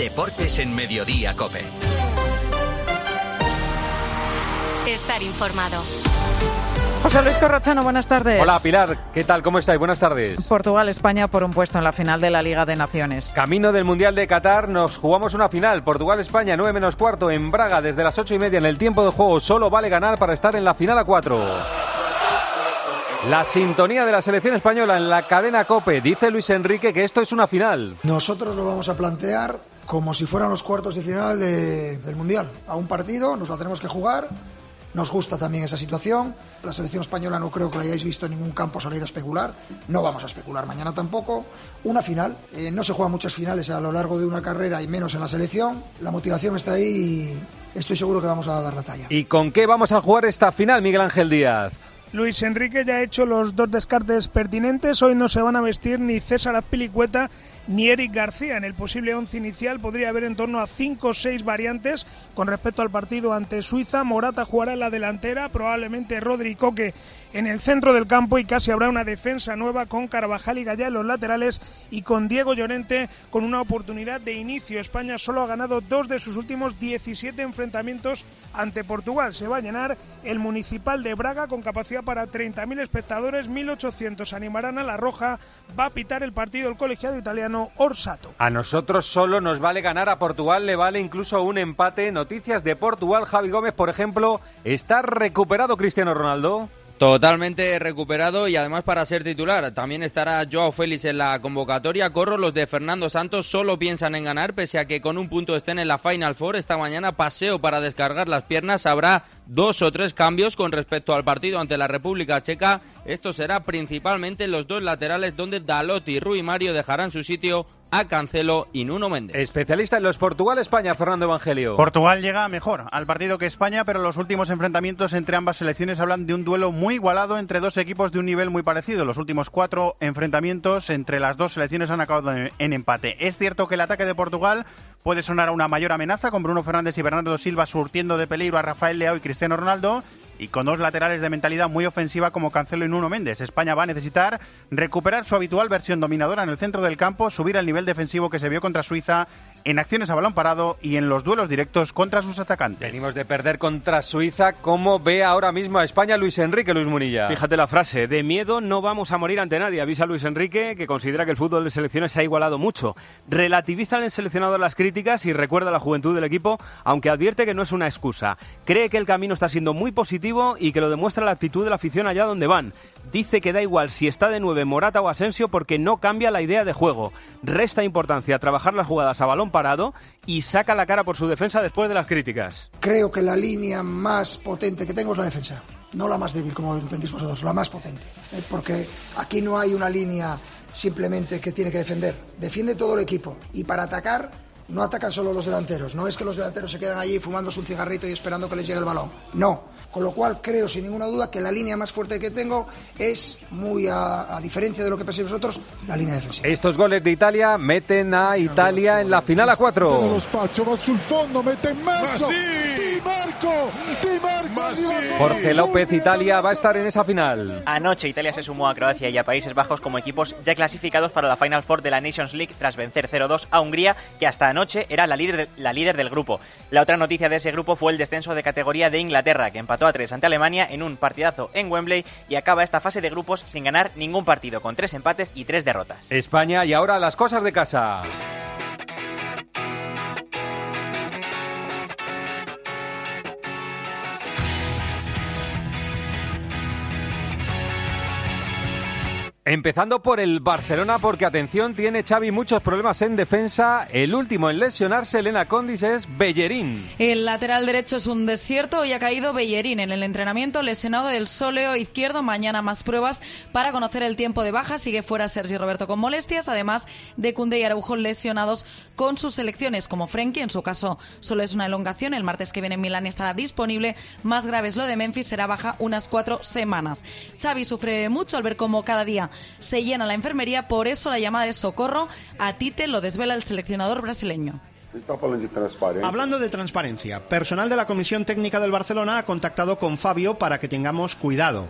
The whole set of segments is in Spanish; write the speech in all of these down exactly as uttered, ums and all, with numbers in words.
Deportes en Mediodía COPE. Estar informado. José Luis Corrochano, buenas tardes. Hola Pilar, ¿qué tal? ¿Cómo estáis? Buenas tardes. Portugal-España por un puesto en la final de la Liga de Naciones. Camino del Mundial de Qatar, nos jugamos una final. Portugal-España, nueve menos cuarto, en Braga, desde las ocho y media en el tiempo de juego. Solo vale ganar para estar en la final a cuatro. La sintonía de la selección española en la cadena COPE. Dice Luis Enrique que esto es una final. Nosotros lo vamos a plantear como si fueran los cuartos de final de, del Mundial. A un partido, nos la tenemos que jugar. Nos gusta también esa situación. La selección española no creo que la hayáis visto en ningún campo salir a especular. No vamos a especular mañana tampoco. Una final. Eh, no se juegan muchas finales a lo largo de una carrera y menos en la selección. La motivación está ahí y estoy seguro que vamos a dar la talla. ¿Y con qué vamos a jugar esta final, Miguel Ángel Díaz? Luis Enrique ya ha hecho los dos descartes pertinentes. Hoy no se van a vestir ni César Azpilicueta ni Eric García. En el posible once inicial podría haber en torno a cinco o seis variantes con respecto al partido ante Suiza. Morata jugará en la delantera, probablemente Rodri y Coque en el centro del campo, y casi habrá una defensa nueva con Carvajal y Gallá en los laterales y con Diego Llorente con una oportunidad de inicio. España solo ha ganado dos de sus últimos diecisiete enfrentamientos ante Portugal. Se va a llenar el Municipal de Braga con capacidad para treinta mil espectadores, mil ochocientos animarán a la Roja. Va a pitar el partido el colegiado italiano Orsato. A nosotros solo nos vale ganar, a Portugal le vale incluso un empate. Noticias de Portugal, Javi Gómez, por ejemplo. ¿Está recuperado Cristiano Ronaldo? Totalmente recuperado y además para ser titular. También estará Joao Félix en la convocatoria. Corro, los de Fernando Santos solo piensan en ganar, pese a que con un punto estén en la Final Four. Esta mañana paseo para descargar las piernas. Habrá dos o tres cambios con respecto al partido ante la República Checa. Esto será principalmente los dos laterales, donde Dalot y Rui Mario dejarán su sitio a Cancelo y Nuno Méndez. Especialista en los Portugal-España, Fernando Evangelio. Portugal llega mejor al partido que España, pero los últimos enfrentamientos entre ambas selecciones hablan de un duelo muy igualado entre dos equipos de un nivel muy parecido. Los últimos cuatro enfrentamientos entre las dos selecciones han acabado en, en empate. Es cierto que el ataque de Portugal puede sonar a una mayor amenaza, con Bruno Fernández y Bernardo Silva surtiendo de peligro a Rafael Leao y Cristiano Ronaldo, y con dos laterales de mentalidad muy ofensiva como Cancelo y Nuno Méndez. España va a necesitar recuperar su habitual versión dominadora en el centro del campo, subir al nivel defensivo que se vio contra Suiza en acciones a balón parado y en los duelos directos contra sus atacantes. Venimos de perder contra Suiza. ¿Cómo ve ahora mismo a España Luis Enrique, Luis Munilla? Fíjate la frase, de miedo no vamos a morir ante nadie. Avisa Luis Enrique, que considera que el fútbol de selecciones se ha igualado mucho. Relativiza el seleccionador las críticas y recuerda la juventud del equipo, aunque advierte que no es una excusa. Cree que el camino está siendo muy positivo y que lo demuestra la actitud de la afición allá donde van. Dice que da igual si está de nueve Morata o Asensio, porque no cambia la idea de juego. Resta importancia a trabajar las jugadas a balón parado y saca la cara por su defensa después de las críticas. Creo que la línea más potente que tengo es la defensa, no la más débil, como entendéis vosotros, la más potente, ¿eh? Porque aquí no hay una línea simplemente que tiene que defender, defiende todo el equipo, y para atacar no atacan solo los delanteros, no es que los delanteros se quedan allí fumándose un cigarrito y esperando que les llegue el balón, no. Con lo cual creo sin ninguna duda que la línea más fuerte que tengo es, muy a, a diferencia de lo que penséis vosotros, la línea defensiva. Estos goles de Italia meten a Italia en la final a cuatro. Jorge López, Italia va a estar en esa final. Anoche Italia se sumó a Croacia y a Países Bajos como equipos ya clasificados para la Final Four de la Nations League tras vencer cero dos a Hungría, que hasta anoche era la líder, de, la líder del grupo. La otra noticia de ese grupo fue el descenso de categoría de Inglaterra, que empató a tres ante Alemania en un partidazo en Wembley y acaba esta fase de grupos sin ganar ningún partido, con tres empates y tres derrotas. España, y ahora las cosas de casa. Empezando por el Barcelona, porque atención, tiene Xavi muchos problemas en defensa. El último en lesionarse, Elena Condis, es Bellerín. El lateral derecho es un desierto y ha caído Bellerín en el entrenamiento, lesionado del sóleo izquierdo. Mañana más pruebas para conocer el tiempo de baja. Sigue fuera Sergi Roberto con molestias, además de Koundé y Araujo lesionados con sus selecciones, como Frenkie. En su caso solo es una elongación. El martes que viene en Milán estará disponible. Más grave es lo de Memphis, será baja unas cuatro semanas. Xavi sufre mucho al ver cómo cada día se llena la enfermería, por eso la llamada de socorro a Tite, lo desvela el seleccionador brasileño. Hablando de transparencia, personal de la Comisión Técnica del Barcelona ha contactado con Fabio para que tengamos cuidado.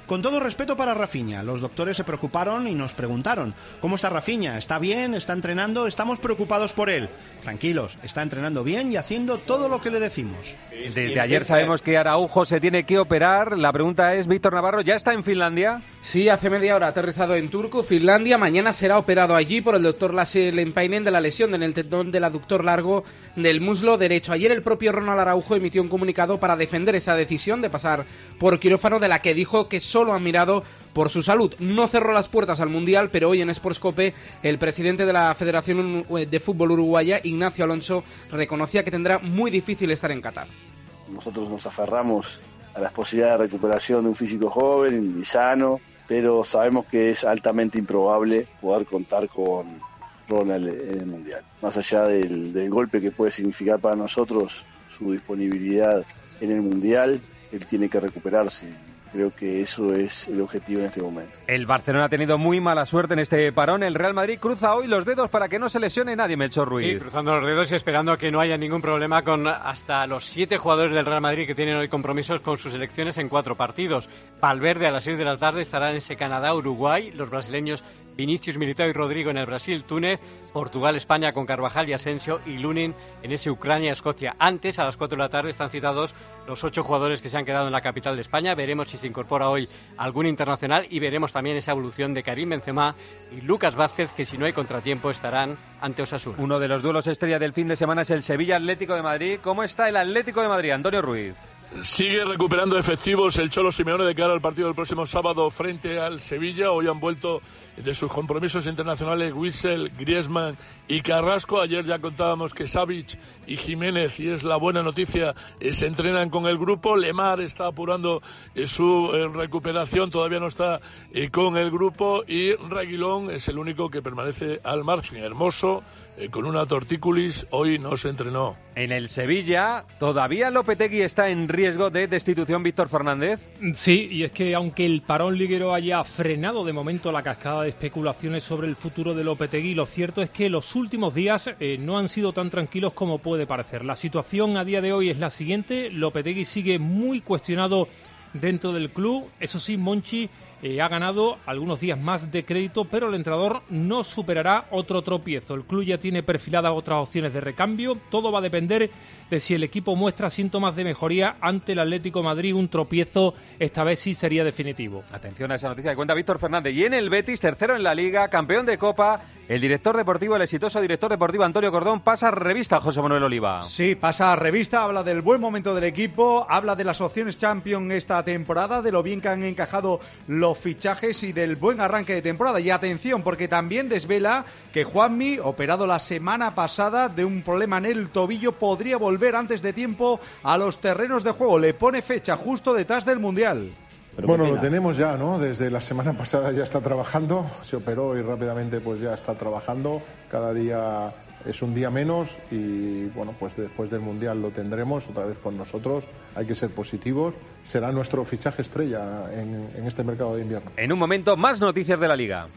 Con todo respeto para Rafinha, los doctores se preocuparon y nos preguntaron: ¿cómo está Rafinha? ¿Está bien? ¿Está entrenando? Estamos preocupados por él. Tranquilos, está entrenando bien y haciendo todo lo que le decimos. Desde ayer sabemos que Araujo se tiene que operar. La pregunta es, Víctor Navarro, ¿ya está en Finlandia? Sí, hace media hora ha aterrizado en Turku, Finlandia. Mañana será operado allí por el doctor Lasse Lempäinen de la lesión en el tendón del aductor largo del muslo derecho. Ayer el propio Ronald Araujo emitió un comunicado para defender esa decisión de pasar por quirófano, de la que dijo que solo han mirado por su salud. No cerró las puertas al Mundial, pero hoy en Sportscope el presidente de la Federación de Fútbol Uruguaya, Ignacio Alonso, reconocía que tendrá muy difícil estar en Qatar. Nosotros nos aferramos a las posibilidades de recuperación de un físico joven y sano, pero sabemos que es altamente improbable poder contar con Ronald en el Mundial. Más allá del, del golpe que puede significar para nosotros su disponibilidad en el Mundial, él tiene que recuperarse. Creo que eso es el objetivo en este momento. El Barcelona ha tenido muy mala suerte en este parón. El Real Madrid cruza hoy los dedos para que no se lesione nadie, Melchor Ruiz. Sí, cruzando los dedos y esperando que no haya ningún problema con hasta los siete jugadores del Real Madrid que tienen hoy compromisos con sus selecciones en cuatro partidos. Valverde a las seis de la tarde estará en ese Canadá-Uruguay. Los brasileños Vinicius, Militao y Rodrigo en el Brasil-Túnez, Portugal-España con Carvajal y Asensio, y Lunin en ese Ucrania-Escocia. Antes, a las cuatro de la tarde, están citados los ocho jugadores que se han quedado en la capital de España. Veremos si se incorpora hoy algún internacional y veremos también esa evolución de Karim Benzema y Lucas Vázquez, que si no hay contratiempo estarán ante Osasuna. Uno de los duelos estrella del fin de semana es el Sevilla-Atlético de Madrid. ¿Cómo está el Atlético de Madrid, Antonio Ruiz? Sigue recuperando efectivos el Cholo Simeone de cara al partido del próximo sábado frente al Sevilla. Hoy han vuelto de sus compromisos internacionales Witsel, Griezmann y Carrasco. Ayer ya contábamos que Savic y Jiménez, y es la buena noticia, eh, se entrenan con el grupo. Lemar está apurando eh, su eh, recuperación, todavía no está eh, con el grupo, y Reguilón es el único que permanece al margen. Hermoso, eh, con una tortícolis, hoy no se entrenó. En el Sevilla, ¿todavía Lopetegui está en riesgo de destitución, Víctor Fernández? Sí, y es que aunque el parón liguero haya frenado de momento la cascada de especulaciones sobre el futuro de Lopetegui, lo cierto es que los últimos días eh, no han sido tan tranquilos como puede parecer. La situación a día de hoy es la siguiente: Lopetegui sigue muy cuestionado dentro del club. Eso sí, Monchi Eh, ha ganado algunos días más de crédito, pero el entrenador no superará otro tropiezo. El club ya tiene perfiladas otras opciones de recambio. Todo va a depender de si el equipo muestra síntomas de mejoría ante el Atlético de Madrid. Un tropiezo esta vez sí sería definitivo. Atención a esa noticia que cuenta Víctor Fernández. Y en el Betis, tercero en la Liga, campeón de Copa, el director deportivo, el exitoso director deportivo Antonio Cordón, pasa revista a José Manuel Oliva. Sí, pasa a revista, habla del buen momento del equipo, habla de las opciones Champions esta temporada, de lo bien que han encajado los fichajes y del buen arranque de temporada. Y atención, porque también desvela que Juanmi, operado la semana pasada de un problema en el tobillo, podría volver antes de tiempo a los terrenos de juego. Le pone fecha justo detrás del Mundial. Pero bueno, lo tenemos ya, ¿no? Desde la semana pasada ya está trabajando, se operó y rápidamente pues ya está trabajando. Cada día es un día menos y bueno, pues después del Mundial lo tendremos otra vez con nosotros. Hay que ser positivos. Será nuestro fichaje estrella en, en este mercado de invierno. En un momento, más noticias de la Liga.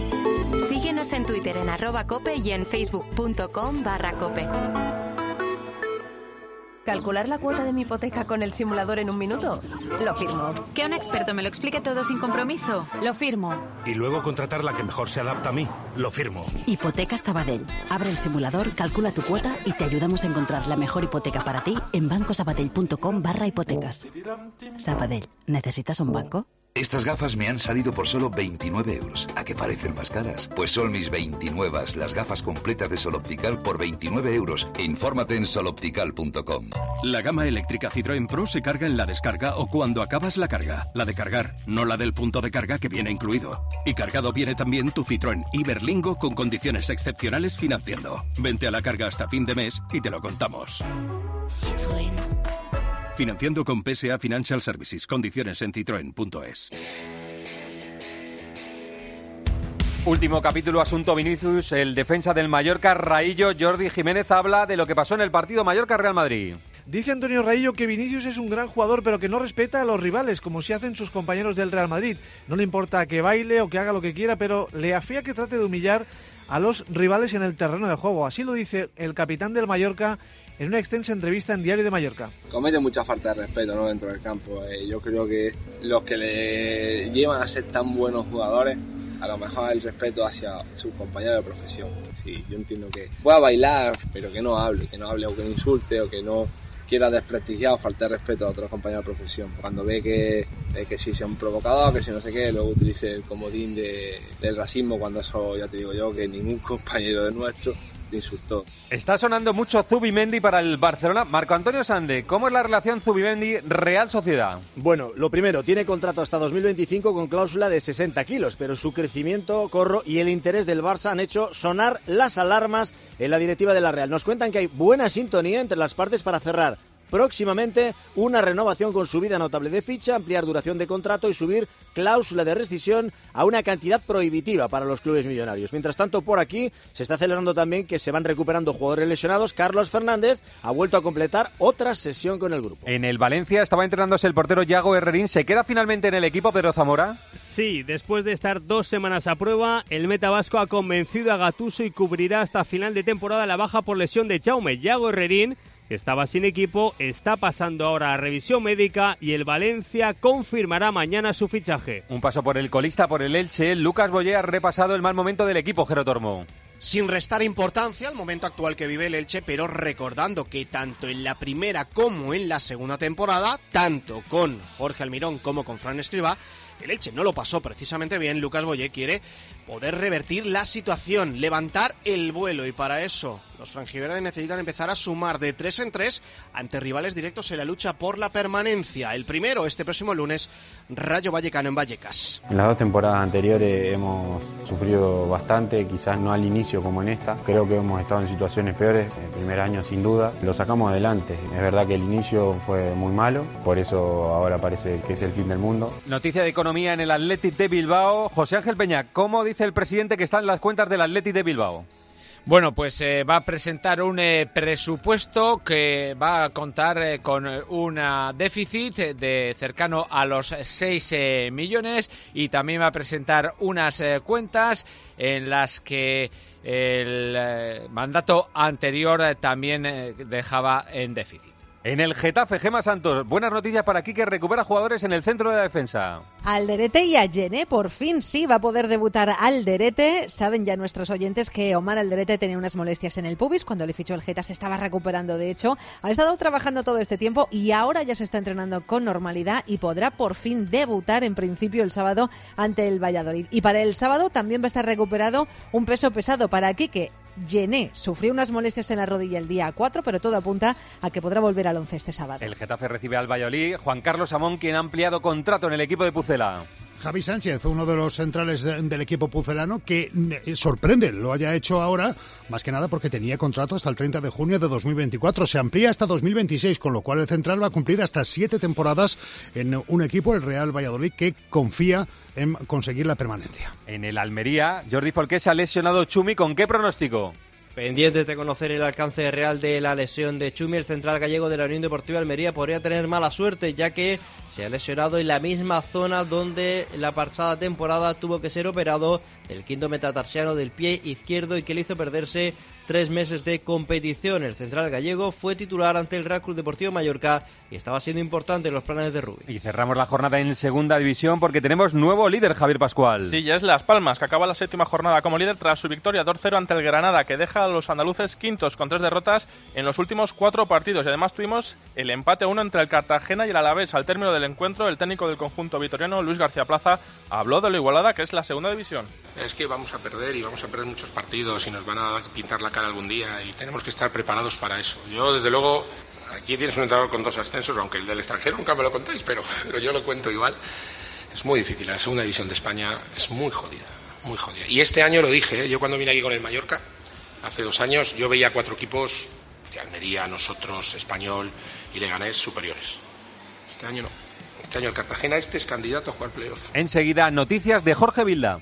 Síguenos en Twitter en arroba cope y en facebook.com barra cope. ¿Calcular la cuota de mi hipoteca con el simulador en un minuto? Lo firmo. ¿Que un experto me lo explique todo sin compromiso? Lo firmo. Y luego contratar la que mejor se adapta a mí. Lo firmo. Hipotecas Sabadell. Abre el simulador, calcula tu cuota y te ayudamos a encontrar la mejor hipoteca para ti en bancosabadell.com barra hipotecas. Sabadell. ¿Necesitas un banco? Estas gafas me han salido por solo veintinueve euros. ¿A qué parecen más caras? Pues son mis veintinueve, las gafas completas de Sol Optical por veintinueve euros. Infórmate en sol optical punto com. La gama eléctrica Citroën Pro se carga en la descarga o cuando acabas la carga. La de cargar, no la del punto de carga que viene incluido. Y cargado viene también tu Citroën Iberlingo con condiciones excepcionales financiando. Vente a la carga hasta fin de mes y te lo contamos. Citroën. Financiando con P S A Financial Services. Condiciones en citroen punto es. Último capítulo, asunto Vinicius. El defensa del Mallorca, Raillo, Jordi Jiménez, habla de lo que pasó en el partido Mallorca-Real Madrid. Dice Antonio Raillo que Vinicius es un gran jugador, pero que no respeta a los rivales, como si hacen sus compañeros del Real Madrid. No le importa que baile o que haga lo que quiera, pero le afía que trate de humillar a los rivales en el terreno de juego. Así lo dice el capitán del Mallorca en una extensa entrevista en Diario de Mallorca. Comete mucha falta de respeto, ¿no?, dentro del campo. Eh, yo creo que los que le llevan a ser tan buenos jugadores, a lo mejor el respeto hacia sus compañeros de profesión. Sí, yo entiendo que pueda bailar, pero que no hable, que no hable o que no insulte o que no quiera desprestigiar o faltar respeto a otros compañeros de profesión. Cuando ve que, eh, que si sea un provocador, que si no sé qué, luego utilice el comodín de, del racismo, cuando eso ya te digo yo que ningún compañero de nuestro le insultó. Está sonando mucho Zubimendi para el Barcelona. Marco Antonio Sande, ¿cómo es la relación Zubimendi-Real Sociedad? Bueno, lo primero, tiene contrato hasta dos mil veinticinco con cláusula de sesenta kilos, pero su crecimiento, Corro, y el interés del Barça han hecho sonar las alarmas en la directiva de la Real. Nos cuentan que hay buena sintonía entre las partes para cerrar próximamente una renovación con subida notable de ficha, ampliar duración de contrato y subir cláusula de rescisión a una cantidad prohibitiva para los clubes millonarios. Mientras tanto, por aquí se está celebrando también que se van recuperando jugadores lesionados. Carlos Fernández ha vuelto a completar otra sesión con el grupo. En el Valencia estaba entrenándose el portero Yago Herrerín. ¿Se queda finalmente en el equipo Pedro Zamora? Sí, después de estar dos semanas a prueba, el meta vasco ha convencido a Gattuso y cubrirá hasta final de temporada la baja por lesión de Jaume. Yago Herrerín, que estaba sin equipo, está pasando ahora a revisión médica y el Valencia confirmará mañana su fichaje. Un paso por el colista, por el Elche. Lucas Boyer ha repasado el mal momento del equipo, Jero Tormo. Sin restar importancia al momento actual que vive el Elche, pero recordando que tanto en la primera como en la segunda temporada, tanto con Jorge Almirón como con Fran Escribá, el Elche no lo pasó precisamente bien. Lucas Boyer quiere poder revertir la situación, levantar el vuelo, y para eso los franjiverdes necesitan empezar a sumar de tres en tres ante rivales directos en la lucha por la permanencia. El primero, este próximo lunes, Rayo Vallecano en Vallecas. En las dos temporadas anteriores hemos sufrido bastante, quizás no al inicio como en esta. Creo que hemos estado en situaciones peores. El primer año sin duda lo sacamos adelante. Es verdad que el inicio fue muy malo, por eso ahora parece que es el fin del mundo. Noticia de economía en el Athletic de Bilbao. José Ángel Peña, ¿cómo dice el presidente que están las cuentas del Athletic de Bilbao? Bueno, pues eh, va a presentar un eh, presupuesto que va a contar eh, con un déficit de cercano a los seis eh, millones y también va a presentar unas eh, cuentas en las que el eh, mandato anterior eh, también eh, dejaba en déficit. En el Getafe, Gemma Santos, buenas noticias para Quique, recupera jugadores en el centro de la defensa. Alderete y Allende, por fin sí va a poder debutar Alderete. Saben ya nuestros oyentes que Omar Alderete tenía unas molestias en el pubis, cuando le fichó el Geta se estaba recuperando, de hecho. Ha estado trabajando todo este tiempo y ahora ya se está entrenando con normalidad y podrá por fin debutar en principio el sábado ante el Valladolid. Y para el sábado también va a estar recuperado un peso pesado para Quique. Gené sufrió unas molestias en la rodilla el día cuatro, pero todo apunta a que podrá volver al once este sábado. El Getafe recibe al Valladolid. Juan Carlos Amón, quien ha ampliado contrato en el equipo de Pucela. Javi Sánchez, uno de los centrales de, del equipo pucelano, que eh, sorprende, lo haya hecho ahora, más que nada porque tenía contrato hasta el treinta de junio de dos mil veinticuatro. Se amplía hasta dos mil veintiséis, con lo cual el central va a cumplir hasta siete temporadas en un equipo, el Real Valladolid, que confía en conseguir la permanencia. En el Almería, Jordi Folqué se ha lesionado Chumi. ¿Con qué pronóstico? Pendientes de conocer el alcance real de la lesión de Chumi, el central gallego de la Unión Deportiva Almería podría tener mala suerte, ya que se ha lesionado en la misma zona donde la pasada temporada tuvo que ser operado, el quinto metatarsiano del pie izquierdo, y que le hizo perderse tres meses de competición. El central gallego fue titular ante el Real Club Deportivo Mallorca y estaba siendo importante en los planes de Rubí. Y cerramos la jornada en segunda división porque tenemos nuevo líder, Javier Pascual. Sí, ya es Las Palmas, que acaba la séptima jornada como líder tras su victoria dos cero ante el Granada, que deja a los andaluces quintos con tres derrotas en los últimos cuatro partidos. Y además tuvimos el empate uno entre el Cartagena y el Alavés. Al término del encuentro, el técnico del conjunto vitoriano, Luis García Plaza, habló de lo igualada que es la segunda división. Es que vamos a perder y vamos a perder muchos partidos y nos van a pintar la cara algún día y tenemos que estar preparados para eso. Yo, desde luego, aquí tienes un entrenador con dos ascensos, aunque el del extranjero nunca me lo contáis, pero, pero yo lo cuento igual. Es muy difícil, la segunda división de España es muy jodida, muy jodida. Y este año lo dije, ¿eh? Yo cuando vine aquí con el Mallorca, hace dos años, yo veía cuatro equipos de Almería, nosotros, Español y Leganés superiores. Este año no. Este año el Cartagena este es candidato a jugar playoff. Enseguida, noticias de Jorge Vilda.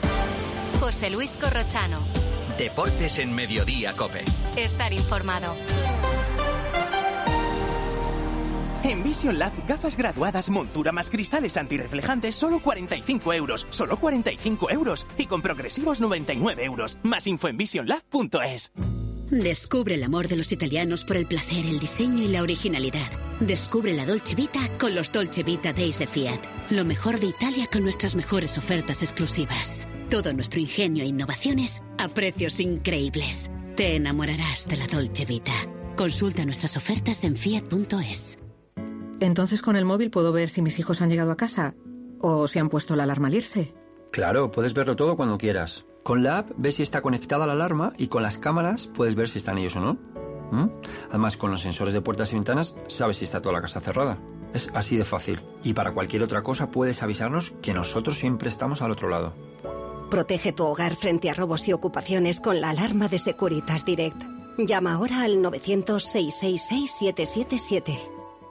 José Luis Corrochano. Deportes en Mediodía COPE. Estar informado. En Vision Lab, gafas graduadas, montura más cristales antirreflejantes, solo cuarenta y cinco euros. Solo cuarenta y cinco euros. Y con progresivos noventa y nueve euros. Más info en vision lab punto es. Descubre el amor de los italianos por el placer, el diseño y la originalidad. Descubre la Dolce Vita con los Dolce Vita Days de Fiat. Lo mejor de Italia con nuestras mejores ofertas exclusivas. Todo nuestro ingenio e innovaciones a precios increíbles. Te enamorarás de la Dolce Vita. Consulta nuestras ofertas en fiat punto es. Entonces con el móvil puedo ver si mis hijos han llegado a casa o si han puesto la alarma al irse. Claro, puedes verlo todo cuando quieras. Con la app ves si está conectada la alarma y con las cámaras puedes ver si están ellos o no. ¿Mm? Además, con los sensores de puertas y ventanas sabes si está toda la casa cerrada. Es así de fácil. Y para cualquier otra cosa puedes avisarnos que nosotros siempre estamos al otro lado. Protege tu hogar frente a robos y ocupaciones con la alarma de Securitas Direct. Llama ahora al novecientos, seiscientos sesenta y seis, siete siete siete.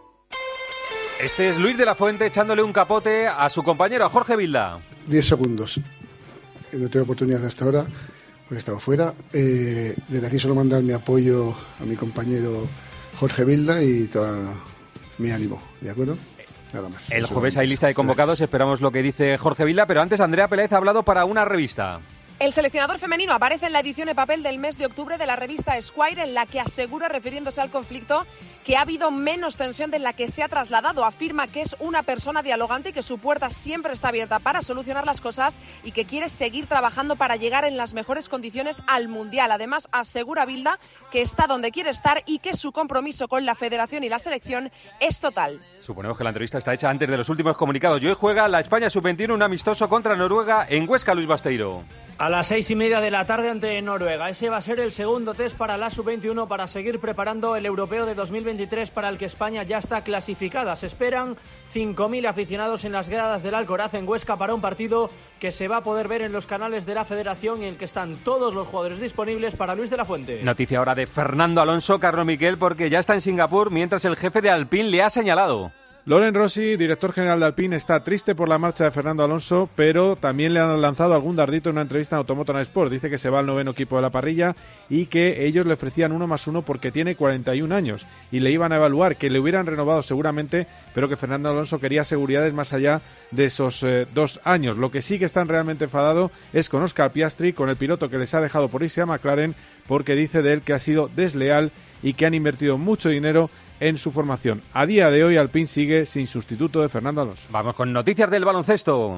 Este es Luis de la Fuente echándole un capote a su compañero, a Jorge Vilda. Diez segundos. No tengo oportunidad hasta ahora, porque he estado fuera. Eh, desde aquí solo mandar mi apoyo a mi compañero Jorge Vilda y todo mi ánimo, ¿de acuerdo? Nada más. El jueves hay lista de convocados, esperamos lo que dice Jorge Vilda, pero antes Andrea Pérez ha hablado para una revista. El seleccionador femenino aparece en la edición de papel del mes de octubre de la revista Esquire, en la que asegura, refiriéndose al conflicto, que ha habido menos tensión de la que se ha trasladado. Afirma que es una persona dialogante y que su puerta siempre está abierta para solucionar las cosas y que quiere seguir trabajando para llegar en las mejores condiciones al Mundial. Además, asegura Vilda que está donde quiere estar y que su compromiso con la federación y la selección es total. Suponemos que la entrevista está hecha antes de los últimos comunicados. Y hoy juega la España sub veintiuno un amistoso contra Noruega en Huesca, Luis Basteiro. A las seis y media de la tarde ante Noruega. Ese va a ser el segundo test para la sub veintiuno para seguir preparando el europeo de dos mil veintitrés para el que España ya está clasificada. Se esperan cinco mil aficionados en las gradas del Alcoraz en Huesca para un partido que se va a poder ver en los canales de la Federación y en el que están todos los jugadores disponibles para Luis de la Fuente. Noticia ahora de Fernando Alonso, Carlos Miquel, porque ya está en Singapur mientras el jefe de Alpine le ha señalado. Loren Rossi, director general de Alpine, está triste por la marcha de Fernando Alonso, pero también le han lanzado algún dardito en una entrevista en Automotor Sport. Dice que se va al noveno equipo de la parrilla y que ellos le ofrecían uno más uno porque tiene cuarenta y un años y le iban a evaluar, que le hubieran renovado seguramente, pero que Fernando Alonso quería seguridades más allá de esos eh, dos años. Lo que sí que están realmente enfadados es con Oscar Piastri, con el piloto que les ha dejado por irse a McLaren, porque dice de él que ha sido desleal y que han invertido mucho dinero en su formación. A día de hoy Alpine sigue sin sustituto de Fernando Alonso. Vamos con noticias del baloncesto.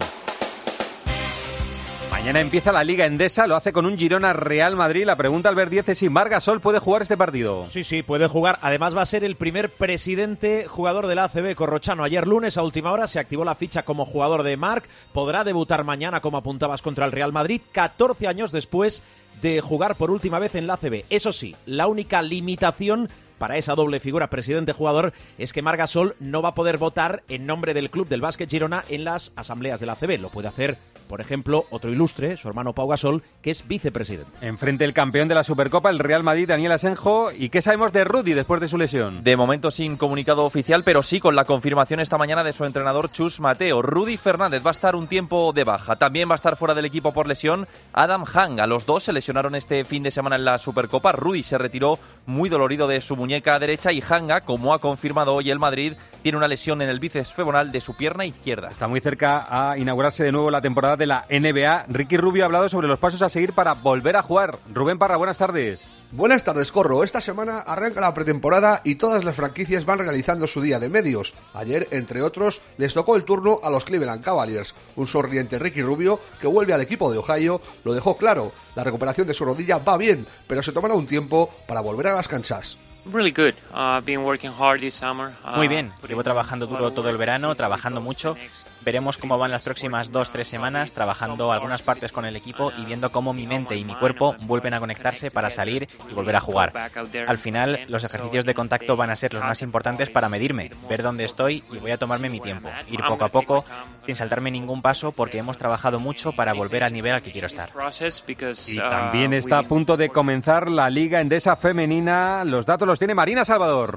Mañana empieza la Liga Endesa, lo hace con un Girona Real Madrid. La pregunta al ver diez es si Marc Gasol puede jugar este partido. Sí, sí, puede jugar. Además va a ser el primer presidente jugador de la A C B corrochano. Ayer lunes a última hora se activó la ficha como jugador de Marc. Podrá debutar mañana, como apuntabas, contra el Real Madrid, catorce años después de jugar por última vez en la A C B. Eso sí, la única limitación para esa doble figura presidente-jugador es que Marc Gasol no va a poder votar en nombre del club del Básquet Girona en las asambleas de la A C B. Lo puede hacer, por ejemplo, otro ilustre, su hermano Pau Gasol, que es vicepresidente. Enfrente el campeón de la Supercopa, el Real Madrid, Daniel Asenjo. ¿Y qué sabemos de Rudy después de su lesión? De momento sin comunicado oficial, pero sí con la confirmación esta mañana de su entrenador Chus Mateo. Rudy Fernández va a estar un tiempo de baja. También va a estar fuera del equipo por lesión Adam Hang. A los dos se lesionaron este fin de semana en la Supercopa. Rudy se retiró muy dolorido de su muñeca derecha y Hanga, como ha confirmado hoy el Madrid, tiene una lesión en el bíceps femoral de su pierna izquierda. Está muy cerca a inaugurarse de nuevo la temporada de la N B A. Ricky Rubio ha hablado sobre los pasos a seguir para volver a jugar. Rubén Parra, buenas tardes. Buenas tardes, Corro. Esta semana arranca la pretemporada y todas las franquicias van realizando su día de medios. Ayer, entre otros, les tocó el turno a los Cleveland Cavaliers. Un sonriente Ricky Rubio, que vuelve al equipo de Ohio, lo dejó claro. La recuperación de su rodilla va bien, pero se tomará un tiempo para volver a las canchas. Really good. Uh, been working hard this summer. Uh, Muy bien. Llevo trabajando duro todo el verano, trabajando mucho. Veremos cómo van las próximas dos, tres semanas, trabajando algunas partes con el equipo y viendo cómo mi mente y mi cuerpo vuelven a conectarse para salir y volver a jugar. Al final, los ejercicios de contacto van a ser los más importantes para medirme, ver dónde estoy y voy a tomarme mi tiempo. Ir poco a poco, sin saltarme ningún paso, porque hemos trabajado mucho para volver al nivel al que quiero estar. Y también está a punto de comenzar la Liga Endesa Femenina. Los datos los tiene Marina Salvador.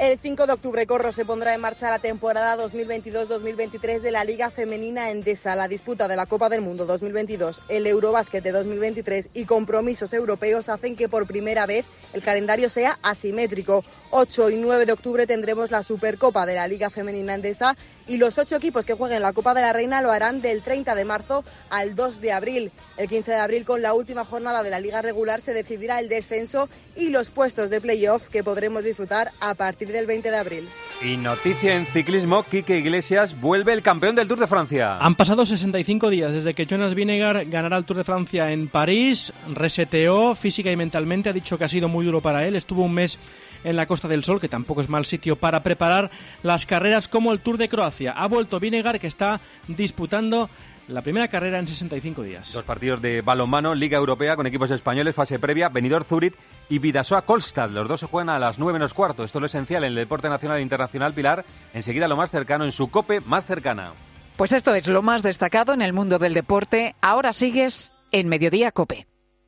El cinco de octubre, Corro, se pondrá en marcha la temporada dos mil veintidós dos mil veintitrés de la Liga Femenina Endesa. La disputa de la Copa del Mundo dos mil veintidós, el Eurobásquet de dos mil veintitrés y compromisos europeos hacen que por primera vez el calendario sea asimétrico. ocho y nueve de octubre tendremos la Supercopa de la Liga Femenina Endesa y los ocho equipos que jueguen la Copa de la Reina lo harán del treinta de marzo al dos de abril. El quince de abril, con la última jornada de la Liga regular, se decidirá el descenso y los puestos de playoff que podremos disfrutar a partir del veinte de abril. Y noticia en ciclismo, Quique Iglesias vuelve el campeón del Tour de Francia. Han pasado sesenta y cinco días desde que Jonas Vingegaard ganara el Tour de Francia en París, reseteó física y mentalmente, ha dicho que ha sido muy duro para él, estuvo un mes en la Costa del Sol, que tampoco es mal sitio para preparar las carreras como el Tour de Croacia. Ha vuelto Vingegaard, que está disputando la primera carrera en sesenta y cinco días. Dos partidos de balonmano, Liga Europea con equipos españoles, fase previa, Benidorm Zurich y Bidasoa Kolstad. Los dos se juegan a las nueve menos cuarto. Esto es lo esencial en el deporte nacional e internacional. Pilar, enseguida lo más cercano en su COPE más cercana. Pues esto es lo más destacado en el mundo del deporte. Ahora sigues en Mediodía COPE.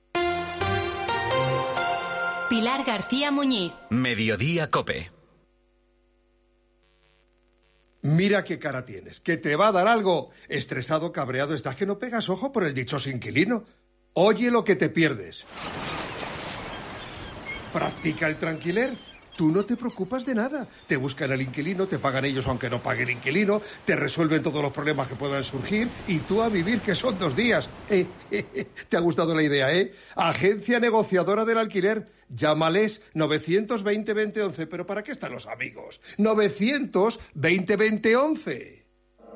Pilar García Muñiz. Mediodía COPE. Mira qué cara tienes, que te va a dar algo. Estresado, cabreado estás, que no pegas ojo por el dichoso inquilino. Oye lo que te pierdes. Practica el tranquiler. Tú no te preocupas de nada. Te buscan el inquilino, te pagan ellos aunque no pague el inquilino, te resuelven todos los problemas que puedan surgir y tú a vivir, que son dos días. Eh, eh, eh, ¿Te ha gustado la idea, eh? Agencia negociadora del alquiler. Llámales novecientos veinte veinte once. ¿Pero para qué están los amigos? novecientos veinte veinte once.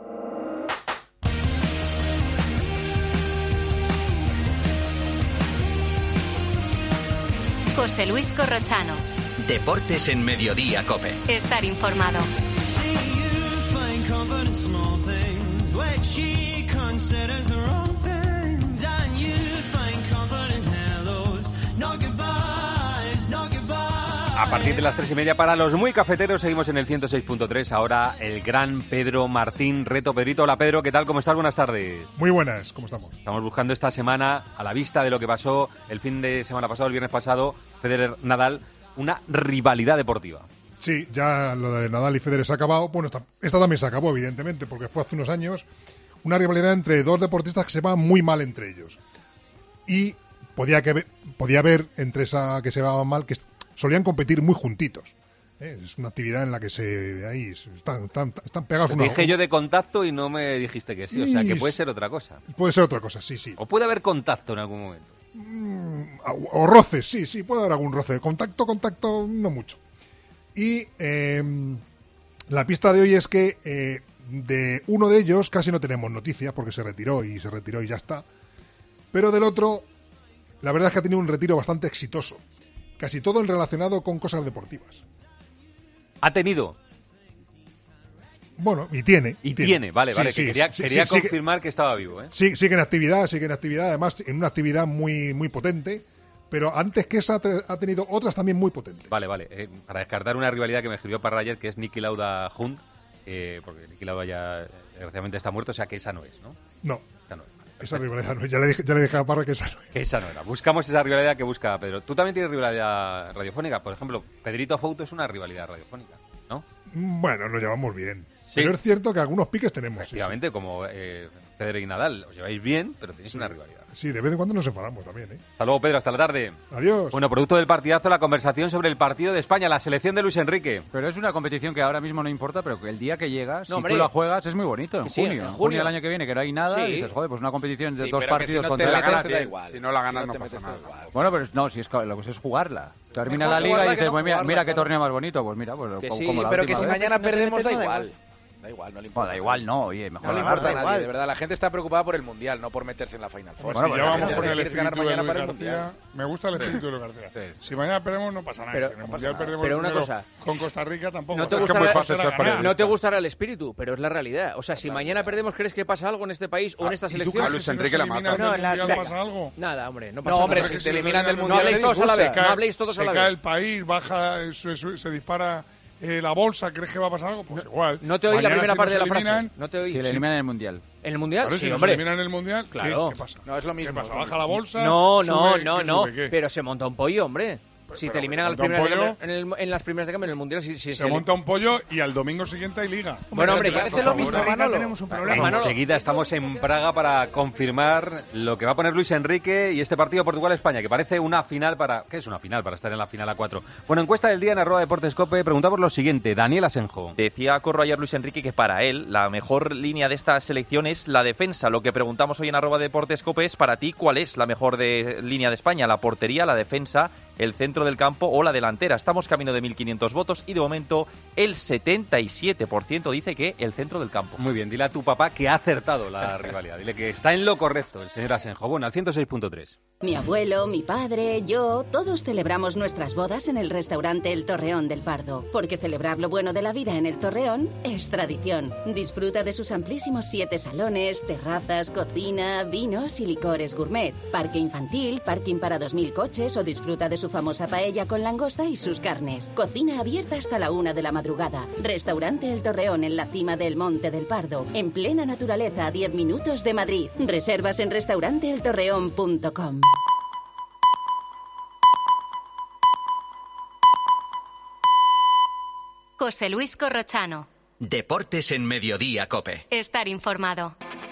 José Luis Corrochano. Deportes en Mediodía COPE. Estar informado. A partir de las tres y media para los muy cafeteros seguimos en el ciento seis punto tres. Ahora el gran Pedro Martín Reto. Pedrito, hola Pedro, ¿qué tal? ¿Cómo estás? Buenas tardes. Muy buenas, ¿cómo estamos? Estamos buscando esta semana, a la vista de lo que pasó el fin de semana pasado, el viernes pasado, Federer-Nadal, una rivalidad deportiva. Sí, ya lo de Nadal y Federer se ha acabado. Bueno, esta, esta también se acabó, evidentemente, porque fue hace unos años una rivalidad entre dos deportistas que se van muy mal entre ellos. Y podía, que, podía haber entre esa que se van mal que solían competir muy juntitos. ¿Eh? Es una actividad en la que se ahí están, están, están pegados. Te una, dije un... yo de contacto y no me dijiste que sí, o sea que puede ser otra cosa. Puede ser otra cosa, sí, sí. O puede haber contacto en algún momento. Mm, o, o roces, sí, sí, puede haber algún roce. Contacto, contacto, no mucho. Y eh, la pista de hoy es que eh, de uno de ellos casi no tenemos noticias porque se retiró y se retiró y ya está. Pero del otro, la verdad es que ha tenido un retiro bastante exitoso. Casi todo relacionado con cosas deportivas. ¿Ha tenido? Bueno, y tiene. Y tiene, tiene vale, sí, vale. Sí, que quería sí, quería sí, confirmar sí, que estaba vivo, ¿eh? Sí, sigue en actividad, sigue en actividad. Además, en una actividad muy, muy potente. Pero antes que esa ha tenido otras también muy potentes. Vale, vale. Eh, para descartar una rivalidad que me escribió para ayer, que es Niki Lauda Hunt, eh, porque Niki Lauda ya desgraciadamente está muerto, o sea que esa no es, ¿no? No. Esa no es. Esa rivalidad no, ya le dije, ya le dije a Parra que esa no era. Que esa no era. Buscamos esa rivalidad que busca Pedro. Tú también tienes rivalidad radiofónica. Por ejemplo, Pedrito Fouto es una rivalidad radiofónica, ¿no? Bueno, nos llevamos bien. Sí. Pero es cierto que algunos piques tenemos. Efectivamente, sí, sí. Como eh, Pedro y Nadal. Os lleváis bien, pero tenéis sí. una rivalidad. Sí, de vez en cuando nos enfadamos también, ¿eh? Hasta luego, Pedro. Hasta la tarde. Adiós. Bueno, producto del partidazo, la conversación sobre el partido de España, la selección de Luis Enrique. Pero es una competición que ahora mismo no importa, pero que el día que llegas, no, si tú la juegas, es muy bonito. En sí, junio. En junio. junio del año que viene, que no hay nada, sí. y dices, joder, pues una competición de sí, dos partidos si no contra la el ganas, te da igual. Si no la ganas, si no, no pasa nada. Igual. Bueno, pero no, si es, lo que es jugarla. Termina Mejor la liga y dices, no pues mira, jugarla, mira claro. qué torneo más bonito. Pues mira, pues que como, sí, como la pero que si vez. mañana si no perdemos, da igual. igual. Da igual, no le importa. No, da igual, no, oye, mejor no le ganar, importa a nadie, igual. de verdad. La gente está preocupada por el Mundial, no por meterse en la Final Four. Bueno, si ya vamos con el quieres ganar espíritu de mañana Luis para el García, Mundial. me gusta el espíritu de Luis García. Sí. Si mañana perdemos, no pasa nada. Pero, si en el no Mundial pasa perdemos pero el una cosa, con Costa Rica, tampoco. No te, es gustará, que muy fácil ser periodista. no te gustará el espíritu, pero es la realidad. O sea, si mañana perdemos, ¿crees que pasa algo en este país o en esta selección? ¿A Luis Enrique la mata? ¿No pasa algo? Nada, hombre, no pasa No, nada. hombre, si te eliminan del Mundial, no habléis todos a la vez. No habléis todos a la vez. Se cae el país, baja, se dispara eh, la bolsa, ¿crees que va a pasar algo? Pues no, igual. No te oí Mañana, la primera si parte de la eliminan, frase. No te oí. Si le eliminan en el Mundial. ¿En el Mundial? Claro, sí, si hombre. nos eliminan en el Mundial, ¿qué, claro. ¿qué pasa? No, es lo mismo. ¿Qué pasa? ¿Baja la bolsa? No, no, sube, no, ¿qué no. sube, qué? Pero se monta un pollo, hombre. Si pero te eliminan se a las monta un primeras de pollo, cambio- en, el- en las primeras de cambio en el Mundial, si, si se se- monta un pollo y al domingo siguiente hay liga. Bueno, hombre, Por parece lo favor, mismo, ¿eh? Manolo. tenemos un problema. Manolo. Enseguida estamos en Praga para confirmar lo que va a poner Luis Enrique y este partido Portugal-España, que parece una final para... ¿Qué es una final? Para estar en la final a cuatro. Bueno, encuesta del día en arroba Deportes Cope. Preguntamos lo siguiente. Daniel Asenjo. Decía Corro ayer Luis Enrique que para él la mejor línea de esta selección es la defensa. Lo que preguntamos hoy en arroba Deportes Cope es para ti, ¿cuál es la mejor de, línea de España? ¿La portería, la defensa, el centro del campo o la delantera? Estamos camino de mil quinientos votos y de momento el setenta y siete por ciento dice que el centro del campo. Muy bien, dile a tu papá que ha acertado la rivalidad. Dile que está en lo correcto el señor Asenjo. Bueno, al ciento seis punto tres. Mi abuelo, mi padre, yo, todos celebramos nuestras bodas en el restaurante El Torreón del Pardo, porque celebrar lo bueno de la vida en el Torreón es tradición. Disfruta de sus amplísimos siete salones, terrazas, cocina, vinos y licores gourmet, parque infantil, parking para dos mil coches o disfruta de su famosa paella con langosta y sus carnes. Cocina abierta hasta la una de la madrugada. Restaurante El Torreón en la cima del Monte del Pardo, en plena naturaleza a diez minutos de Madrid. Reservas en restaurante el torreón punto com. José Luis Corrochano. Deportes en Mediodía Cope. Estar informado.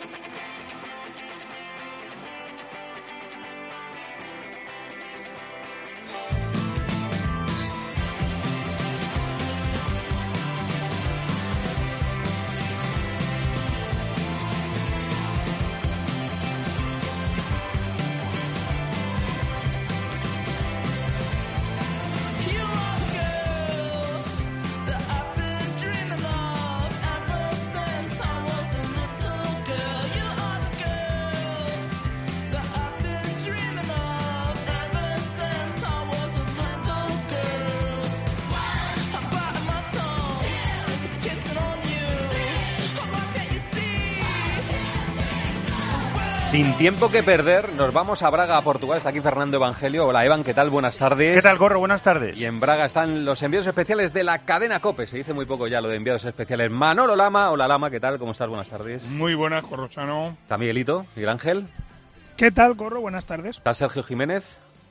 Sin tiempo que perder, nos vamos a Braga, a Portugal. Está aquí Fernando Evangelio. Hola, Evan, ¿qué tal? Buenas tardes. ¿Qué tal, Corro? Buenas tardes. Y en Braga están los enviados especiales de la cadena COPE. Se dice muy poco ya lo de enviados especiales. Manolo Lama. Hola, Lama, ¿qué tal? ¿Cómo estás? Buenas tardes. Muy buenas, Corrochano. Está Miguelito, Miguel Ángel. ¿Qué tal, Corro? Buenas tardes. Está Sergio Jiménez.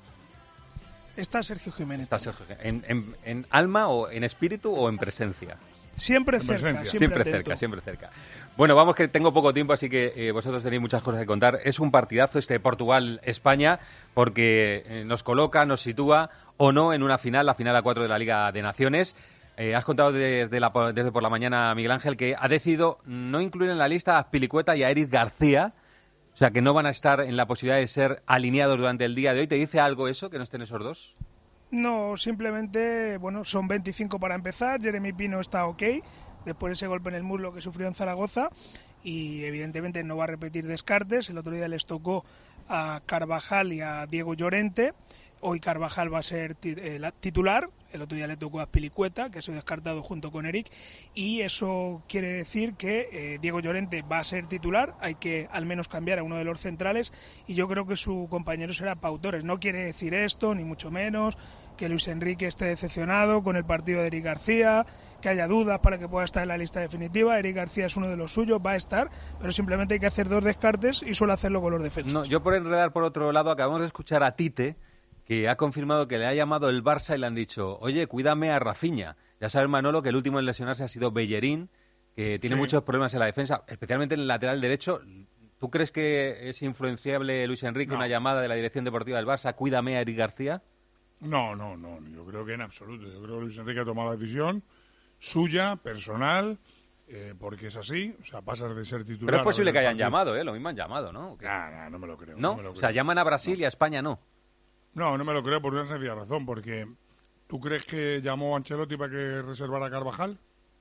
Está Sergio Jiménez. Está Sergio ¿En, en, en alma o en espíritu o en presencia? Siempre En cerca, presencia. siempre, Siempre atento. cerca, siempre cerca. Bueno, vamos que tengo poco tiempo, así que eh, vosotros tenéis muchas cosas que contar. Es un partidazo este Portugal-España porque eh, nos coloca, nos sitúa o no en una final, la final a cuatro de la Liga de Naciones. Eh, has contado desde, la, desde por la mañana, Miguel Ángel, que ha decidido no incluir en la lista a Azpilicueta y a Eric García, o sea que no van a estar en la posibilidad de ser alineados durante el día de hoy. ¿Te dice algo eso, que no estén esos dos? No, simplemente, bueno, son veinticinco para empezar. Jeremy Pino está ok, después de ese golpe en el muslo que sufrió en Zaragoza, y evidentemente no va a repetir descartes. El otro día les tocó a Carvajal y a Diego Llorente. Hoy Carvajal va a ser titular. El otro día le tocó a Azpilicueta, que ha sido descartado junto con Eric, y eso quiere decir que eh, Diego Llorente va a ser titular. Hay que al menos cambiar a uno de los centrales, y yo creo que su compañero será Pau Torres. No quiere decir esto, ni mucho menos, que Luis Enrique esté decepcionado con el partido de Eric García, que haya dudas para que pueda estar en la lista definitiva. Eric García es uno de los suyos, va a estar, pero simplemente hay que hacer dos descartes y suele hacerlo con los defensas. No, yo por enredar por otro lado, acabamos de escuchar a Tite, que ha confirmado que le ha llamado el Barça y le han dicho, oye, cuídame a Rafinha. Ya sabes, Manolo, que el último en lesionarse ha sido Bellerín, que tiene Sí. muchos problemas en la defensa, especialmente en el lateral derecho. ¿Tú crees que es influenciable, Luis Enrique, No. una llamada de la dirección deportiva del Barça, cuídame a Eric García? No, no, no, yo creo que en absoluto. Yo creo que Luis Enrique ha tomado la decisión suya, personal, eh, porque es así, o sea, pasas de ser titular... Pero es posible a que ver el hayan partido. llamado, ¿eh? Lo mismo han llamado, ¿no? Nah, nah, no me lo creo. ¿No? no me lo O sea, creo. llaman a Brasil y a España no. No, no me lo creo por una sencilla razón, porque ¿tú crees que llamó a Ancelotti para que reservara a Carvajal?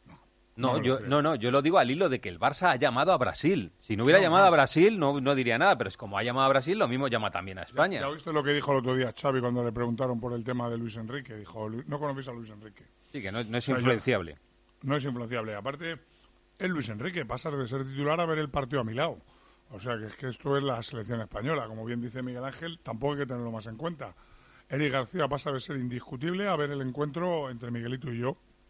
No, No me lo yo, creo. no, no, yo lo digo al hilo de que el Barça ha llamado a Brasil. Si no hubiera No, llamado no. a Brasil, no, no diría nada, pero es como ha llamado a Brasil, lo mismo llama también a España. ¿Ya oíste lo que dijo el otro día Xavi cuando le preguntaron por el tema de Luis Enrique? Dijo, "Lu- no conocéis a Luis Enrique. Sí, que no, no es O sea, yo- influenciable. No es influenciable. Aparte, es Luis Enrique, pasas de ser titular a ver el partido a mi lado. O sea, que es que esto es la selección española. Como bien dice Miguel Ángel, tampoco hay que tenerlo más en cuenta. Eric García pasa de ser indiscutible a ver el encuentro entre Miguelito y yo.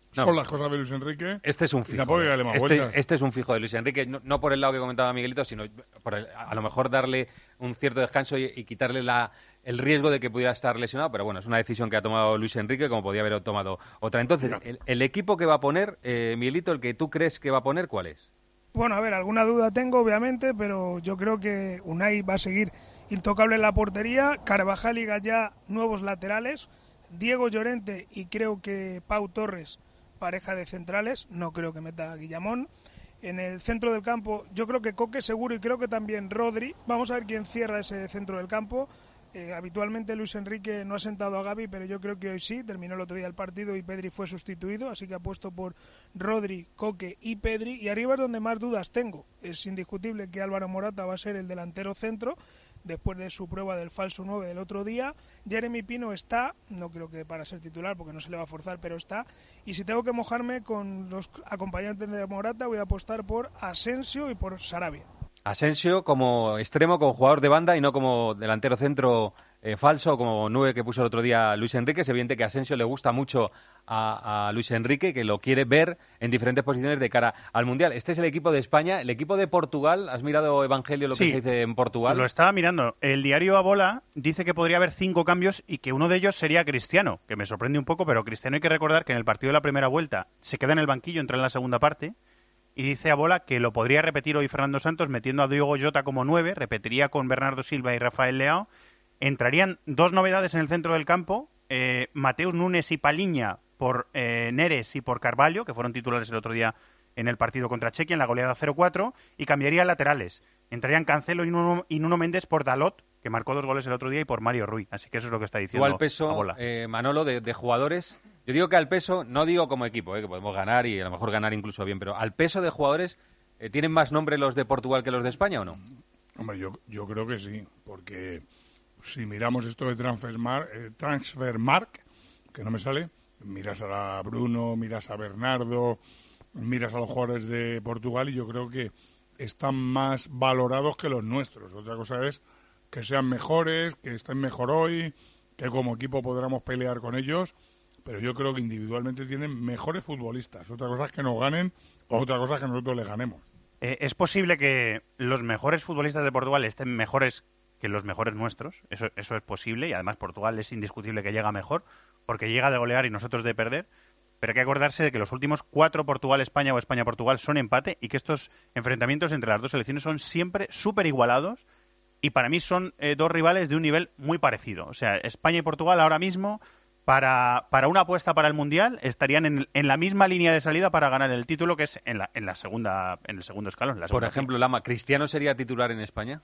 No. son las cosas de Luis Enrique. Este es un y fijo. tampoco hay que darle más Este, vueltas. este es un fijo de Luis Enrique, no, no por el lado que comentaba Miguelito, sino por el- a lo mejor darle un cierto descanso y, y quitarle la, el riesgo de que pudiera estar lesionado, pero bueno, es una decisión que ha tomado Luis Enrique, como podía haber tomado otra. Entonces, el, el equipo que va a poner, eh, Miguelito, el que tú crees que va a poner, ¿cuál es? Bueno, a ver, alguna duda tengo, obviamente, pero yo creo que Unai va a seguir intocable en la portería. Carvajal y Gallá, nuevos laterales. Diego Llorente y creo que Pau Torres, pareja de centrales. No creo que meta a Guillamón. En el centro del campo, yo creo que Coque seguro y creo que también Rodri. Vamos a ver quién cierra ese centro del campo. Eh, habitualmente Luis Enrique no ha sentado a Gavi, pero yo creo que hoy sí. Terminó el otro día el partido y Pedri fue sustituido, así que ha puesto por Rodri, Coque y Pedri. Y arriba es donde más dudas tengo. Es indiscutible que Álvaro Morata va a ser el delantero centro, después de su prueba del falso nueve del otro día. Jeremy Pino está, no creo que para ser titular porque no se le va a forzar, pero está. Y si tengo que mojarme con los acompañantes de Morata, voy a apostar por Asensio y por Sarabia. Asensio como extremo, como jugador de banda y no como delantero centro eh, falso, como nueve que puso el otro día Luis Enrique. Es evidente que a Asensio le gusta mucho a, a Luis Enrique, que lo quiere ver en diferentes posiciones de cara al Mundial. Este es el equipo de España. El equipo de Portugal, ¿has mirado, Evangelio, lo Sí, que se dice en Portugal? Lo estaba mirando. El diario Abola dice que podría haber cinco cambios y que uno de ellos sería Cristiano, que me sorprende un poco, pero Cristiano hay que recordar que en el partido de la primera vuelta se queda en el banquillo, entra en la segunda parte. Y dice Abola que lo podría repetir hoy Fernando Santos metiendo a Diogo Jota como nueve, repetiría con Bernardo Silva y Rafael Leao. Entrarían dos novedades en el centro del campo, eh, Mateus Nunes y Paliña por eh, Neres y por Carvalho, que fueron titulares el otro día en el partido contra Chequia, en la goleada cero cuatro, y cambiarían laterales. Entrarían Cancelo y Nuno, y Nuno Méndez por Dalot, que marcó dos goles el otro día, y por Mario Rui. Así que eso es lo que está diciendo Tú al peso, Abola. eh, Manolo, de, de jugadores. Yo digo que al peso, no digo como equipo, eh, que podemos ganar y a lo mejor ganar incluso bien, pero al peso de jugadores, eh, ¿tienen más nombre los de Portugal que los de España o no? Hombre, yo, yo creo que sí, porque si miramos esto de Transfermarkt, eh, Transfermarkt, que no me sale, miras a Bruno, miras a Bernardo, miras a los jugadores de Portugal y yo creo que están más valorados que los nuestros. Otra cosa es que sean mejores, que estén mejor hoy, que como equipo podamos pelear con ellos, pero yo creo que individualmente tienen mejores futbolistas. Otra cosa es que nos ganen, otra cosa es que nosotros les ganemos. Eh, es posible que los mejores futbolistas de Portugal estén mejores que los mejores nuestros. Eso, eso es posible y además Portugal es indiscutible que llega mejor porque llega de golear y nosotros de perder. Pero hay que acordarse de que los últimos cuatro Portugal-España o España-Portugal son empate y que estos enfrentamientos entre las dos selecciones son siempre súper igualados y para mí son eh, dos rivales de un nivel muy parecido. O sea, España y Portugal ahora mismo para, para una apuesta para el Mundial estarían en, en la misma línea de salida para ganar el título, que es en la, en la segunda en el segundo escalón. En la Por segunda ejemplo, Lama, ¿Cristiano sería titular en España?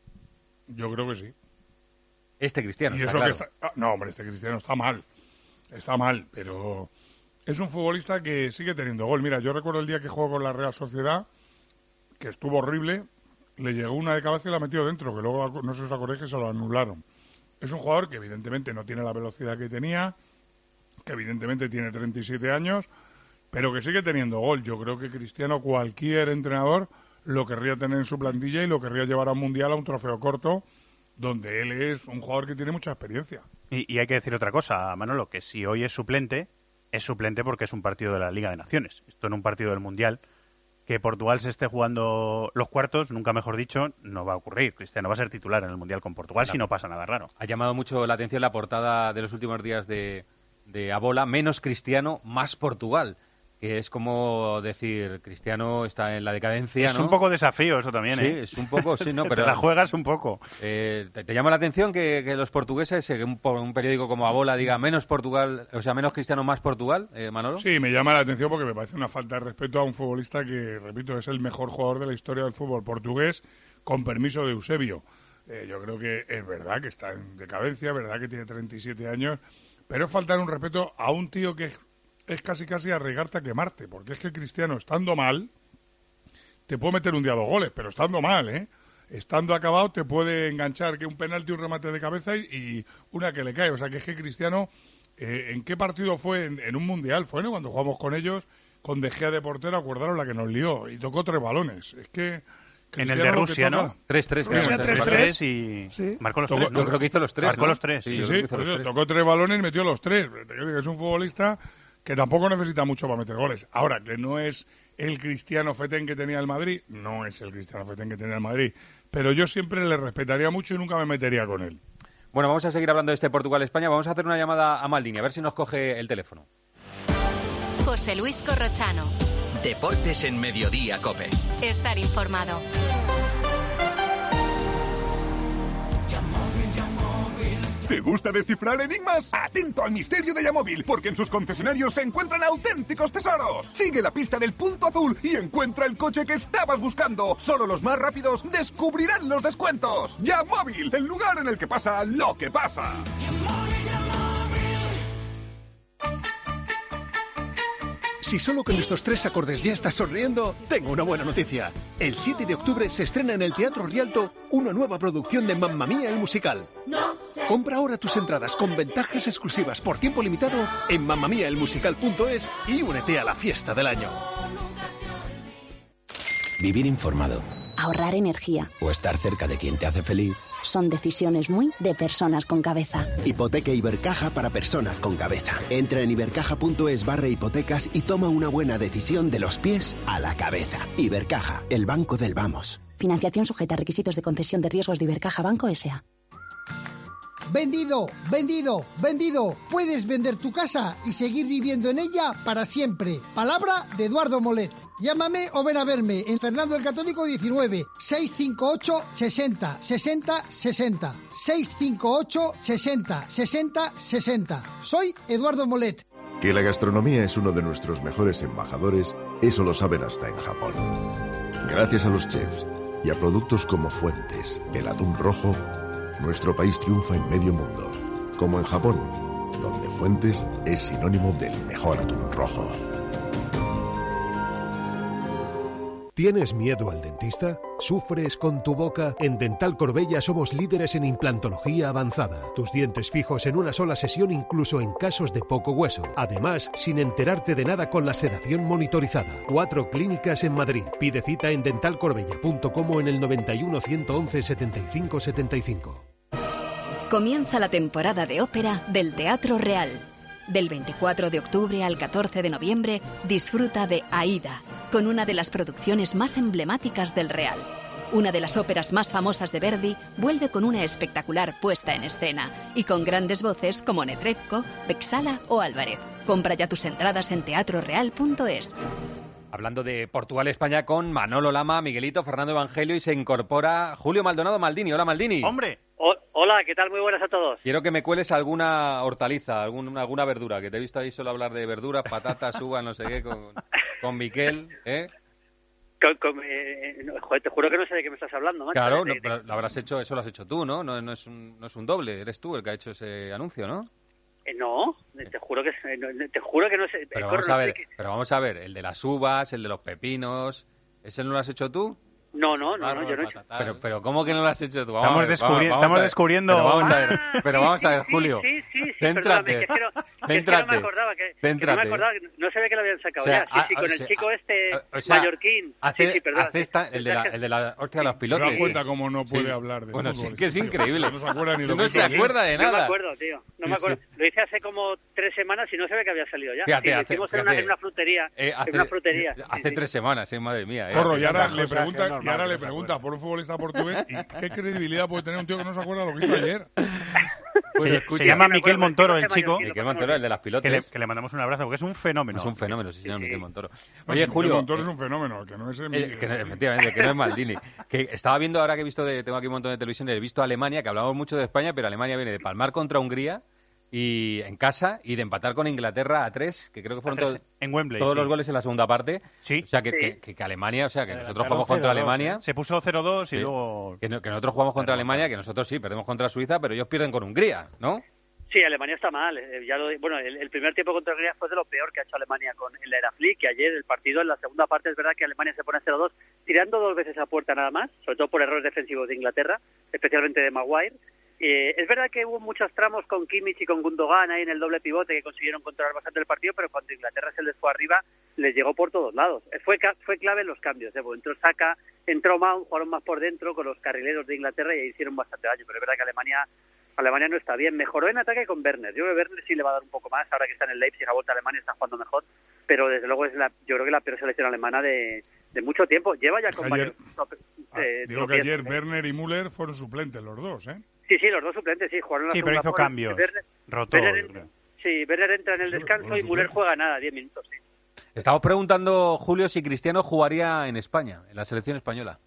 Yo creo que sí. Este Cristiano, Y está eso claro. que está... ah, no, hombre, este Cristiano está mal. Está mal, pero es un futbolista que sigue teniendo gol. Mira, yo recuerdo el día que jugó con la Real Sociedad, que estuvo horrible, le llegó una de cabeza y la metió dentro, que luego, no sé si os acordáis, que se lo anularon. Es un jugador que evidentemente no tiene la velocidad que tenía, que evidentemente tiene treinta y siete años, pero que sigue teniendo gol. Yo creo que Cristiano, cualquier entrenador, lo querría tener en su plantilla y lo querría llevar a un Mundial, a un trofeo corto, donde él es un jugador que tiene mucha experiencia. Y, y hay que decir otra cosa, Manolo, que si hoy es suplente, es suplente porque es un partido de la Liga de Naciones. Esto en un partido del Mundial. Que Portugal se esté jugando los cuartos, nunca mejor dicho, no va a ocurrir. Cristiano va a ser titular en el Mundial con Portugal, No. si no pasa nada raro. Ha llamado mucho la atención la portada de los últimos días de, de Abola, menos Cristiano, más Portugal. Que es como decir, Cristiano está en la decadencia, Es ¿no? un poco desafío eso también, Sí, ¿eh? es un poco, sí, ¿no? Pero Te la juegas un poco. Eh, ¿te, te llama la atención que, que los portugueses, eh, que un, un periódico como Abola diga menos Portugal, o sea, menos Cristiano, más Portugal, eh, Manolo? Sí, me llama la atención porque me parece una falta de respeto a un futbolista que, repito, es el mejor jugador de la historia del fútbol portugués, con permiso de Eusebio. Eh, yo creo que es verdad que está en decadencia, es verdad que tiene treinta y siete años, pero es faltar un respeto a un tío que es, es casi casi arriesgarte a quemarte, porque es que Cristiano, estando mal, te puede meter un día dos goles, pero estando mal, ¿eh? Estando acabado te puede enganchar que un penalti, un remate de cabeza y, y una que le cae. O sea, que es que Cristiano, eh, ¿en qué partido fue? En, en un Mundial fue, ¿no? Cuando jugamos con ellos, con De Gea de portero, acordaron la que nos lió y tocó tres balones. Es que... En el de Rusia, ¿no? tres tres. Rusia, tres tres y Sí. marcó los Tocó- tres. ¿no? yo creo que hizo los tres, Marcó ¿no? los tres. Sí, sí, por eso tocó tres balones y metió los tres. Te digo que es un futbolista que tampoco necesita mucho para meter goles. Ahora, que no es el Cristiano Fetén que tenía el Madrid, no es el Cristiano Fetén que tenía el Madrid, pero yo siempre le respetaría mucho y nunca me metería con él. Bueno, vamos a seguir hablando de este Portugal-España. Vamos a hacer una llamada a Maldini, a ver si nos coge el teléfono. José Luis Corrochano. Deportes en Mediodía, COPE. Estar informado. ¿Te gusta descifrar enigmas? Atento al misterio de Yamóvil, porque en sus concesionarios se encuentran auténticos tesoros. Sigue la pista del punto azul y encuentra el coche que estabas buscando. Solo los más rápidos descubrirán los descuentos. Yamóvil, el lugar en el que pasa lo que pasa. Si solo con estos tres acordes ya estás sonriendo, tengo una buena noticia. El siete de octubre se estrena en el Teatro Rialto una nueva producción de Mamma Mía el musical. Compra ahora tus entradas con ventajas exclusivas por tiempo limitado en mamma mia el musical punto es y únete a la fiesta del año. Vivir informado ahorrar energía o estar cerca de quien te hace feliz son decisiones muy de personas con cabeza. Hipoteca Ibercaja para personas con cabeza. Entra en ibercaja punto es barra hipotecas y toma una buena decisión de los pies a la cabeza. Ibercaja, el banco del vamos. Financiación sujeta a requisitos de concesión de riesgos de Ibercaja Banco S A Vendido, vendido, vendido. Puedes vender tu casa y seguir viviendo en ella para siempre. Palabra de Eduardo Molet. Llámame o ven a verme en Fernando el Católico diecinueve, seiscientos cincuenta y ocho, sesenta, sesenta, sesenta. seiscientos cincuenta y ocho, sesenta, sesenta, sesenta. Soy Eduardo Molet. Que la gastronomía es uno de nuestros mejores embajadores, eso lo saben hasta en Japón. Gracias a los chefs y a productos como Fuentes, el atún rojo, nuestro país triunfa en medio mundo, como en Japón, donde Fuentes es sinónimo del mejor atún rojo. ¿Tienes miedo al dentista? ¿Sufres con tu boca? En Dental Corbella somos líderes en implantología avanzada. Tus dientes fijos en una sola sesión incluso en casos de poco hueso. Además, sin enterarte de nada con la sedación monitorizada. Cuatro clínicas en Madrid. Pide cita en dental corbella punto com o en el noventa y uno, ciento once, setenta y cinco, setenta y cinco. Comienza la temporada de ópera del Teatro Real. Del veinticuatro de octubre al catorce de noviembre, disfruta de Aída, con una de las producciones más emblemáticas del Real. Una de las óperas más famosas de Verdi vuelve con una espectacular puesta en escena y con grandes voces como Netrebko, Vexala o Álvarez. Compra ya tus entradas en teatro real punto es. Hablando de Portugal-España con Manolo Lama, Miguelito, Fernando Evangelio y se incorpora Julio Maldonado Maldini. Hola, Maldini. ¡Hombre! O- hola, ¿qué tal? Muy buenas a todos. Quiero que me cueles alguna hortaliza, algún, alguna verdura, que te he visto ahí solo hablar de verduras, patatas, uvas, no sé qué, con, con Miquel, ¿eh? Con- con- eh, no, joder, te juro que no sé de qué me estás hablando, macho. Claro, De- no, de- pero lo habrás hecho, eso lo has hecho tú, ¿no? No, no, es un, no es un doble, eres tú el que ha hecho ese anuncio, ¿no? eh, no, te juro que eh, no, te juro que no sé. Pero eh, vamos corro, a no sé ver, qué- pero vamos a ver, el de las uvas, el de los pepinos, ¿ese no lo has hecho tú? No, no, no, no, yo no he hecho. Pero, pero ¿cómo que no lo has hecho tú? Vamos Estamos a ver, descubri- vamos- vamos estamos a ver. descubriendo- Pero vamos a ver, pero vamos a ver, Sí, Julio. Sí, sí, sí, Céntrate. perdóname, que es que no, que es que no Céntrate. me acordaba, que, que no Céntrate. me acordaba, que no sabía que lo habían sacado O sea, ya. Sí, sí, ah, con o el sea, chico este o sea, mallorquín. Hace, sí, sí, perdón. hace esta, el de la, el de la hostia de los pilotos. ¿Te das cuenta cómo no puede hablar de Bueno, fútbol? sí, que es Tío, increíble. no se acuerda ni Si lo no que se hizo acuerda de No me nada. acuerdo, tío. No Sí, me acuerdo. sí. Lo hice hace como tres semanas y no sabía que había salido ya. Fíjate, Sí, lo hace- hicimos en, una, fíjate. en una frutería. Eh, hace, en una frutería. sí, hace sí. tres semanas, eh, madre mía. Eh. Corro, y ahora Tantas le cosas pregunta, que es y normal ahora que le no se pregunta por un futbolista portugués y qué credibilidad puede tener un tío que no se acuerda lo que hizo ayer. Se, escucha. se llama Sí, me Miquel acuerdo, Montoro, el el chico chico. este Miquel Montoro, el de las Que le, pilotes. que le mandamos un abrazo, porque es un fenómeno. Es un fenómeno, sí, señor, Miquel Montoro. No, Oye, si Julio. Miguel Montoro eh, es un fenómeno, que no es el... Eh, que no- efectivamente, que no es Maldini. Que estaba viendo ahora que he visto, de, tengo aquí un montón de televisión, he visto a Alemania, que hablamos mucho de España, pero Alemania viene de palmar contra Hungría y en casa y de empatar con Inglaterra a tres, que creo que fueron A tres, todos, en Wembley, todos sí. los goles en la segunda parte. Sí. O sea, que, Sí. que, que- que Alemania, o sea, que Eh, nosotros ganó jugamos contra cero dos, Alemania. Se puso cero dos y Sí. luego... Que, no- que nosotros jugamos contra Pero Alemania, bueno. que nosotros sí, perdemos contra Suiza, pero ellos pierden con Hungría, ¿no? Sí, Alemania está mal. eh, Ya lo, bueno, el, el primer tiempo contra Hungría fue de lo peor que ha hecho Alemania con el era Flick, que ayer el partido en la segunda parte es verdad que Alemania se pone cero dos, tirando dos veces a puerta nada más, sobre todo por errores defensivos de Inglaterra, especialmente de Maguire. Eh, es verdad que hubo muchos tramos con Kimmich y con Gundogan ahí en el doble pivote que consiguieron controlar bastante el partido, pero cuando Inglaterra se les fue arriba, les llegó por todos lados. Eh, Fue ca- fue clave en los cambios. Eh. Entró Saka, entró Mount, jugaron más por dentro con los carrileros de Inglaterra y ahí hicieron bastante daño, pero es verdad que Alemania Alemania no está bien. Mejoró en ataque con Werner. Yo creo que Werner sí le va a dar un poco más, ahora que está en el Leipzig, ha vuelto a Alemania, está jugando mejor. Pero desde luego es la, yo creo que la peor selección alemana de, de mucho tiempo. Lleva ya con ayer, varios... ah, eh, digo que ayer Werner y Müller fueron suplentes los dos, ¿eh? Sí, sí, los dos suplentes, sí, jugaron la Sí, pero hizo por... cambios. Werner, Rotó. Werner entra, sí, Werner entra en el descanso y Müller juega nada, diez minutos, sí. Estamos preguntando, Julio, si Cristiano jugaría en España, en la selección española.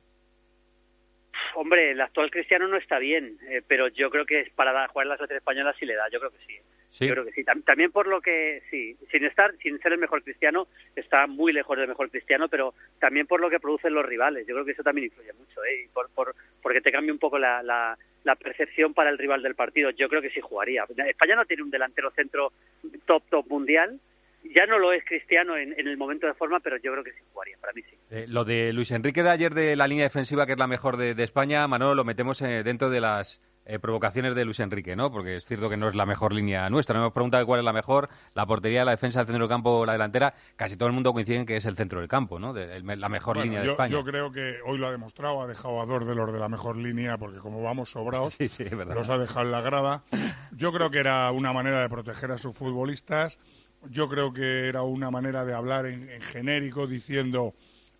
Hombre, el actual Cristiano no está bien, eh, pero yo creo que para jugar en la selección española sí le da, yo creo que sí. Sí. Yo creo que sí. También por lo que, sí, sin estar, sin ser el mejor Cristiano, está muy lejos del mejor Cristiano, pero también por lo que producen los rivales. Yo creo que eso también influye mucho, ¿eh? Y por, por, porque te cambia un poco la, la, la percepción para el rival del partido. Yo creo que sí jugaría. España no tiene un delantero centro top, top mundial. Ya no lo es Cristiano en, en el momento de forma, pero yo creo que sí jugaría, para mí sí. Eh, lo de Luis Enrique de ayer de la línea defensiva, que es la mejor de, de España, Manolo, lo metemos eh, dentro de las eh, provocaciones de Luis Enrique, ¿no? Porque es cierto que no es la mejor línea nuestra. No hemos preguntado cuál es la mejor, la portería, la defensa, el centro del campo, la delantera. Casi todo el mundo coincide en que es el centro del campo, ¿no? De, el, la mejor bueno, línea de yo, España. Yo creo que hoy lo ha demostrado, ha dejado a dos de los de la mejor línea, porque como vamos sobrados, sí, sí, es verdad. Los ha dejado en la grada. Yo creo que era una manera de proteger a sus futbolistas. Yo creo que era una manera de hablar en, en genérico, diciendo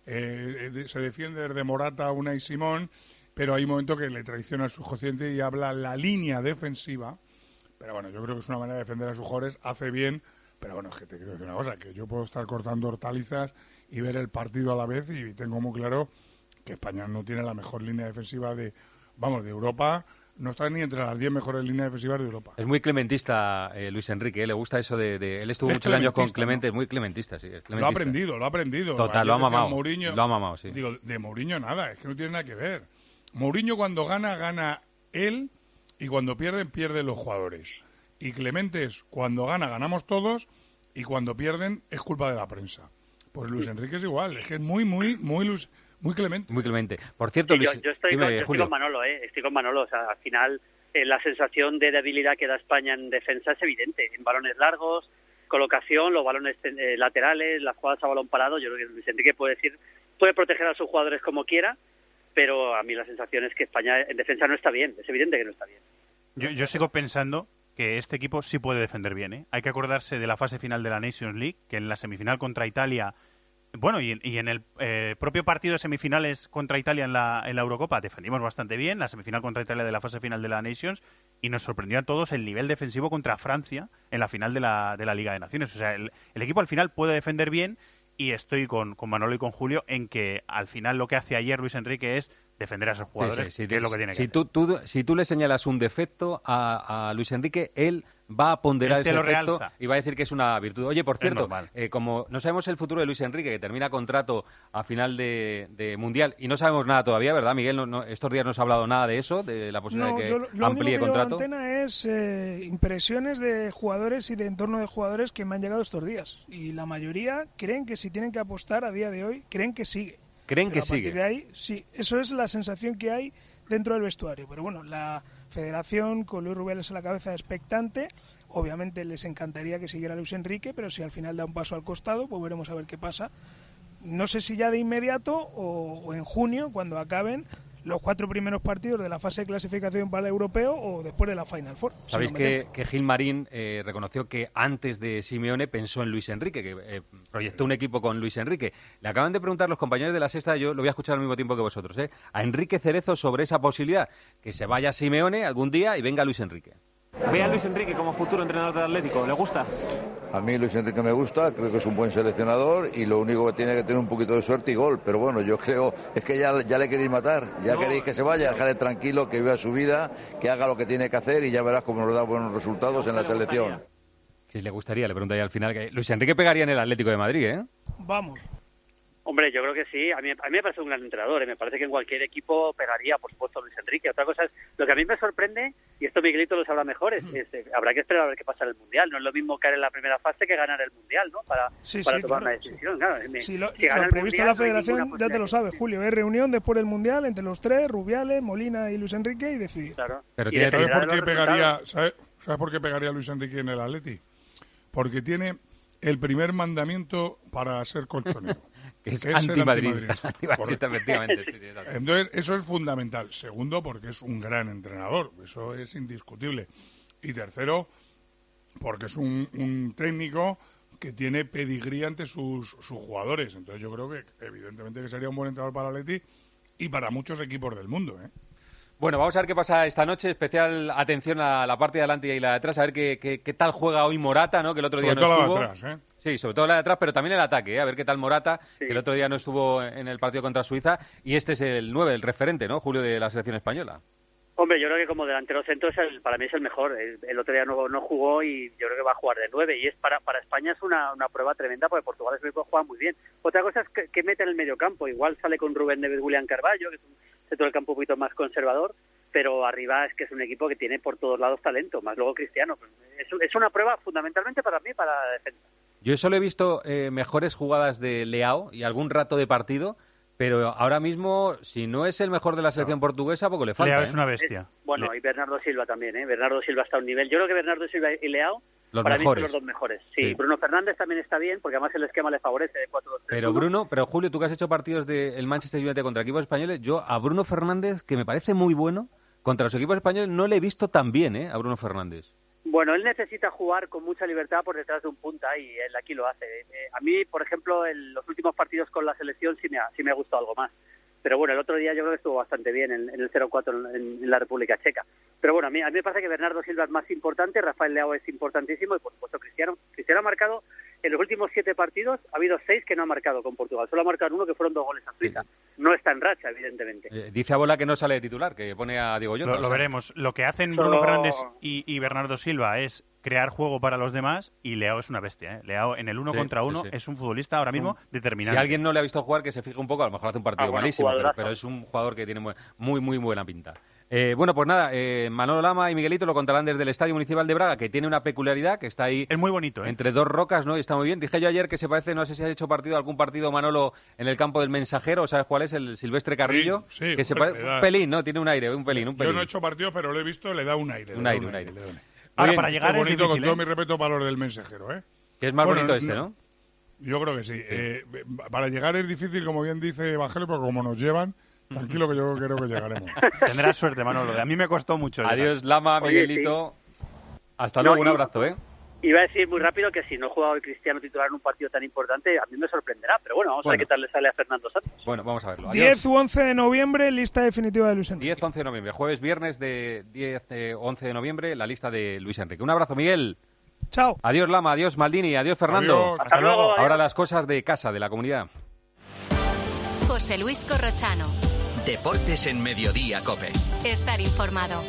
eh, de, se defiende desde Morata, Unai Simón, pero hay un momento que le traiciona el subconsciente y habla la línea defensiva. Pero bueno, yo creo que es una manera de defender a sus jugadores, hace bien, pero bueno, es que te quiero decir una cosa, que yo puedo estar cortando hortalizas y ver el partido a la vez y tengo muy claro que España no tiene la mejor línea defensiva de, vamos, de Europa. No está ni entre las diez mejores líneas defensivas de Europa. Es muy clementista eh, Luis Enrique, ¿eh? Le gusta eso de, de... Él estuvo es muchos años con Clemente, ¿no? Muy clementista, sí. Es lo ha aprendido, lo ha aprendido. Total, Ayer lo ha decía mamado. Mourinho, lo ha mamado, sí. Digo, de Mourinho nada, es que no tiene nada que ver. Mourinho cuando gana, gana él, y cuando pierden, pierden los jugadores. Y Clemente es, cuando gana, ganamos todos, y cuando pierden, es culpa de la prensa. Pues Luis Enrique es igual, es que es muy, muy, muy... Luis, Muy clemente. Muy clemente. Por cierto, Luis... Yo, yo, estoy, dime, con, yo estoy con Manolo, ¿eh? Estoy con Manolo, o sea, al final... Eh, la sensación de debilidad que da España en defensa es evidente. En balones largos, colocación, los balones eh, laterales, las jugadas a balón parado. Yo creo que Luis Enrique puede decir, puede proteger a sus jugadores como quiera, pero a mí la sensación es que España en defensa no está bien. Es evidente que no está bien. Yo, yo sigo pensando que este equipo sí puede defender bien, ¿eh? Hay que acordarse de la fase final de la Nations League, que en la semifinal contra Italia... Bueno, y en, y en el eh, propio partido de semifinales contra Italia en la, en la Eurocopa defendimos bastante bien, la semifinal contra Italia de la fase final de la Nations, y nos sorprendió a todos el nivel defensivo contra Francia en la final de la, de la Liga de Naciones. O sea, el, el equipo al final puede defender bien, y estoy con, con Manolo y con Julio en que al final lo que hace ayer Luis Enrique es defender a sus jugadores, sí, sí, sí, que es lo que tiene si que tú, hacer. Tú, si tú le señalas un defecto a, a Luis Enrique, él va a ponderar Él te ese lo defecto realza. y va a decir que es una virtud. Oye, por Es cierto, normal. eh, como no sabemos el futuro de Luis Enrique, que termina contrato a final de, de Mundial, y no sabemos nada todavía, ¿verdad, Miguel? No, no, estos días no se ha hablado nada de eso, de la posibilidad No, de que yo lo- lo amplíe único que llevo contrato. en antena es eh, impresiones de jugadores y de entorno de jugadores que me han llegado estos días. Y la mayoría creen que si tienen que apostar a día de hoy, creen que sigue. ¿Creen Pero que a partir sigue? de ahí, sí, eso es la sensación que hay dentro del vestuario. Pero bueno, la federación, con Luis Rubiales a la cabeza, expectante. Obviamente les encantaría que siguiera Luis Enrique, pero si al final da un paso al costado, pues veremos a ver qué pasa. No sé si ya de inmediato o, o en junio, cuando acaben los cuatro primeros partidos de la fase de clasificación para el europeo o después de la Final Four. si Sabéis lo que, metemos. que Gil Marín eh, reconoció que antes de Simeone pensó en Luis Enrique, que eh, proyectó un equipo con Luis Enrique. Le acaban de preguntar los compañeros de la Sexta, yo lo voy a escuchar al mismo tiempo que vosotros, ¿eh? a Enrique Cerezo sobre esa posibilidad, que se vaya Simeone algún día y venga Luis Enrique. ¿Ve a Luis Enrique como futuro entrenador del Atlético? ¿Le gusta? A mí Luis Enrique me gusta, creo que es un buen seleccionador y lo único que tiene que tener un poquito de suerte y gol. Pero bueno, yo creo, es que ya, ya le queréis matar, ya no. queréis que se vaya, dejarle tranquilo, que viva su vida, que haga lo que tiene que hacer y ya verás cómo nos da buenos resultados en la selección. Si le gustaría, le preguntaría al final. que Luis Enrique pegaría en el Atlético de Madrid, ¿eh? Vamos. Hombre, yo creo que sí. A mí, a mí me parece un gran entrenador. ¿eh? Me parece que en cualquier equipo pegaría, por supuesto, Luis Enrique. Otra cosa es, lo que a mí me sorprende, y esto Miguelito lo sabrá mejor, es, es eh, habrá que esperar a ver qué pasa en el Mundial. No es lo mismo caer en la primera fase que ganar el Mundial, ¿no? Para, Sí, para sí, tomar claro, una decisión. Claro, me- Si lo, si gana lo el previsto en Mundial, la no hay federación, ninguna ya te lo sabes, Julio. Es reunión después del Mundial entre los tres, Rubiales, Molina y Luis Enrique, y decidir. Claro. Pero tiene- ¿Sabes dependerá por de qué los pegaría, resultados. ¿sabe- ¿sabes por qué pegaría Luis Enrique en el Atleti? Porque tiene el primer mandamiento para ser colchonero. Que es, que es antimadridista. antimadridista. Antimadridista, efectivamente. Sí, sí, Entonces, eso es fundamental. Segundo, porque es un gran entrenador. Eso es indiscutible. Y tercero, porque es un, un técnico que tiene pedigrí ante sus, sus jugadores. Entonces, yo creo que, evidentemente, que sería un buen entrenador para el Atleti y para muchos equipos del mundo, ¿eh? Bueno, vamos a ver qué pasa esta noche. Especial atención a la parte de adelante y la de atrás. A ver qué, qué, qué tal juega hoy Morata, ¿no? Que el otro Sobre día no todo estuvo. La de atrás, ¿eh? Sí, sobre todo la de atrás, pero también el ataque, ¿eh? A ver qué tal Morata, Sí. que el otro día no estuvo en el partido contra Suiza. Y este es el nueve, el referente, ¿no, Julio, de la selección española? Hombre, yo creo que como delantero centro es el, para mí es el mejor. El, el otro día no, no jugó y yo creo que va a jugar de nueve. Y es para para España es una, una prueba tremenda porque Portugal es un equipo que juega muy bien. Otra cosa es que, que mete en el medio campo. Igual sale con Rubén Neves, William Carballo, que es un centro del campo un poquito más conservador. Pero arriba es que es un equipo que tiene por todos lados talento, más luego Cristiano. Es, es una prueba fundamentalmente para mí, para la defensa. Yo solo he visto eh, mejores jugadas de Leao y algún rato de partido, pero ahora mismo, si no es el mejor de la selección no. portuguesa, poco le falta. Leao ¿eh? es una bestia. Es, bueno, Le... y Bernardo Silva también, ¿eh? Bernardo Silva está a un nivel. Yo creo que Bernardo Silva y Leao, los para mejores. mí son los dos mejores. Sí, sí, Bruno Fernández también está bien, porque además el esquema le favorece de cuatro dos tres uno. Pero Bruno, pero Julio, tú que has hecho partidos del Manchester United contra equipos españoles, yo a Bruno Fernández, que me parece muy bueno, contra los equipos españoles no le he visto tan bien, ¿eh? A Bruno Fernández. Bueno, él necesita jugar con mucha libertad por detrás de un punta y él aquí lo hace. Eh, a mí, por ejemplo, en los últimos partidos con la selección sí me ha, sí me ha gustado algo más. Pero bueno, el otro día yo creo que estuvo bastante bien en, en el cero cuatro en, en la República Checa. Pero bueno, a mí, a mí me parece que Bernardo Silva es más importante, Rafael Leao es importantísimo y por supuesto Cristiano. Cristiano ha marcado en los últimos siete partidos, ha habido seis que no ha marcado con Portugal. Solo ha marcado uno que fueron dos goles a Suiza. No está en racha, evidentemente. Eh, dice Abola que no sale de titular, que pone a Diego Llota. Lo, lo o sea. veremos. Lo que hacen Bruno Solo... Fernández y, y Bernardo Silva es crear juego para los demás y Leao es una bestia. ¿eh? Leao en el uno sí, contra uno sí, sí. es un futbolista ahora mismo un... determinante. Si alguien no le ha visto jugar, que se fije un poco, a lo mejor hace un partido ah, bueno, malísimo, pero, pero es un jugador que tiene muy, muy, muy buena pinta. Eh, bueno, pues nada, eh, Manolo Lama y Miguelito lo contarán desde el Estadio Municipal de Braga, que tiene una peculiaridad, que está ahí... Es muy bonito, ¿eh? Entre dos rocas, ¿no? Y está muy bien. Dije yo ayer que se parece, no sé si has hecho partido, algún partido, Manolo, en el campo del Mensajero, ¿sabes cuál es? El Silvestre Carrillo. Sí, sí, que se pues, parece da... un pelín, ¿no? Tiene un aire, un pelín, un pelín. Yo no he hecho partido, pero lo he visto, le da un aire. Un aire, un aire. aire. Ahora, bien, para llegar es bonito, difícil, con todo ¿eh? mi respeto para los del Mensajero, ¿eh? Que es más bueno, bonito este, no, ¿no? Yo creo que sí. sí. Eh, para llegar es difícil, como bien dice Evangelio, pero como nos llevan... Tranquilo que yo creo que llegaremos. Tendrás suerte, Manolo. A mí me costó mucho. Adiós, Lama, Miguelito. Oye, sí. Hasta no, luego, un y, abrazo, ¿eh? Iba a decir muy rápido que si no juega hoy Cristiano titular en un partido tan importante, a mí me sorprenderá. Pero bueno, vamos bueno. a ver qué tal le sale a Fernando Santos. Bueno, vamos a verlo. Adiós. diez u once de noviembre, lista definitiva de Luis Enrique. diez u once de noviembre, jueves, viernes de diez u once de noviembre, la lista de Luis Enrique. Un abrazo, Miguel. Chao. Adiós, Lama. Adiós, Maldini. Adiós, Fernando. Adiós. Hasta, Hasta luego. Ahora las cosas de casa, de la comunidad. José Luis Corrochano. Deportes en Mediodía, COPE. Estar informado.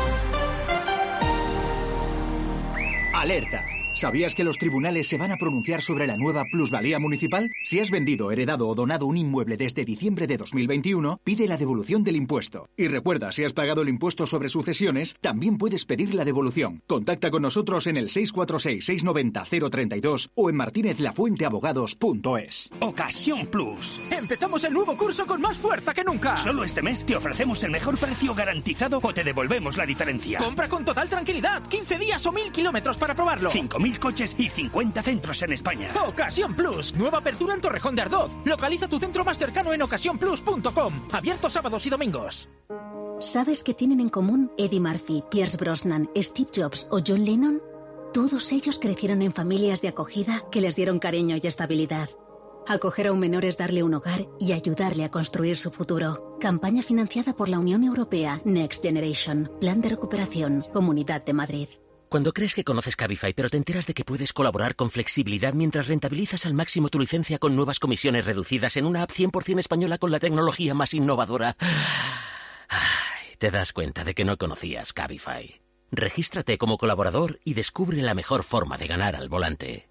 Alerta. ¿Sabías que los tribunales se van a pronunciar sobre la nueva plusvalía municipal? Si has vendido, heredado o donado un inmueble desde diciembre de dos mil veintiuno, pide la devolución del impuesto. Y recuerda, si has pagado el impuesto sobre sucesiones, también puedes pedir la devolución. Contacta con nosotros en el seis cuatro seis, seis nueve cero, cero tres dos o en martínez lafuente abogados punto es. Ocasión Plus. Empezamos el nuevo curso con más fuerza que nunca. Solo este mes te ofrecemos el mejor precio garantizado o te devolvemos la diferencia. Compra con total tranquilidad. quince días o mil kilómetros para probarlo. cinco mil coches y cincuenta centros en España. Ocasión Plus. Nueva apertura en Torrejón de Ardoz. Localiza tu centro más cercano en ocasión plus punto com. Abierto sábados y domingos. ¿Sabes qué tienen en común Eddie Murphy, Pierce Brosnan, Steve Jobs o John Lennon? Todos ellos crecieron en familias de acogida que les dieron cariño y estabilidad. Acoger a un menor es darle un hogar y ayudarle a construir su futuro. Campaña financiada por la Unión Europea Next Generation. Plan de recuperación. Comunidad de Madrid. Cuando crees que conoces Cabify, pero te enteras de que puedes colaborar con flexibilidad mientras rentabilizas al máximo tu licencia con nuevas comisiones reducidas en una app cien por ciento española con la tecnología más innovadora, ay, te das cuenta de que no conocías Cabify. Regístrate como colaborador y descubre la mejor forma de ganar al volante.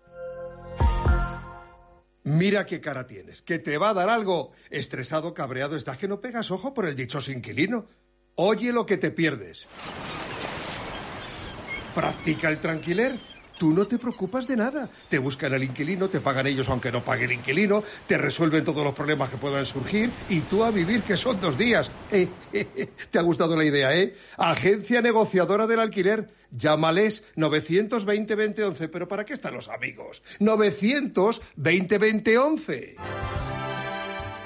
Mira qué cara tienes, que te va a dar algo. Estresado, cabreado, estás que no pegas ojo por el dichoso inquilino. Oye lo que te pierdes. Practica el tranquiler. Tú no te preocupas de nada. Te buscan el inquilino, te pagan ellos aunque no pague el inquilino, te resuelven todos los problemas que puedan surgir y tú a vivir, que son dos días. Eh, eh, eh, ¿Te ha gustado la idea, eh? Agencia negociadora del alquiler. Llámales novecientos veinte, veinte once. ¿Pero para qué están los amigos? novecientos veinte, veinte once.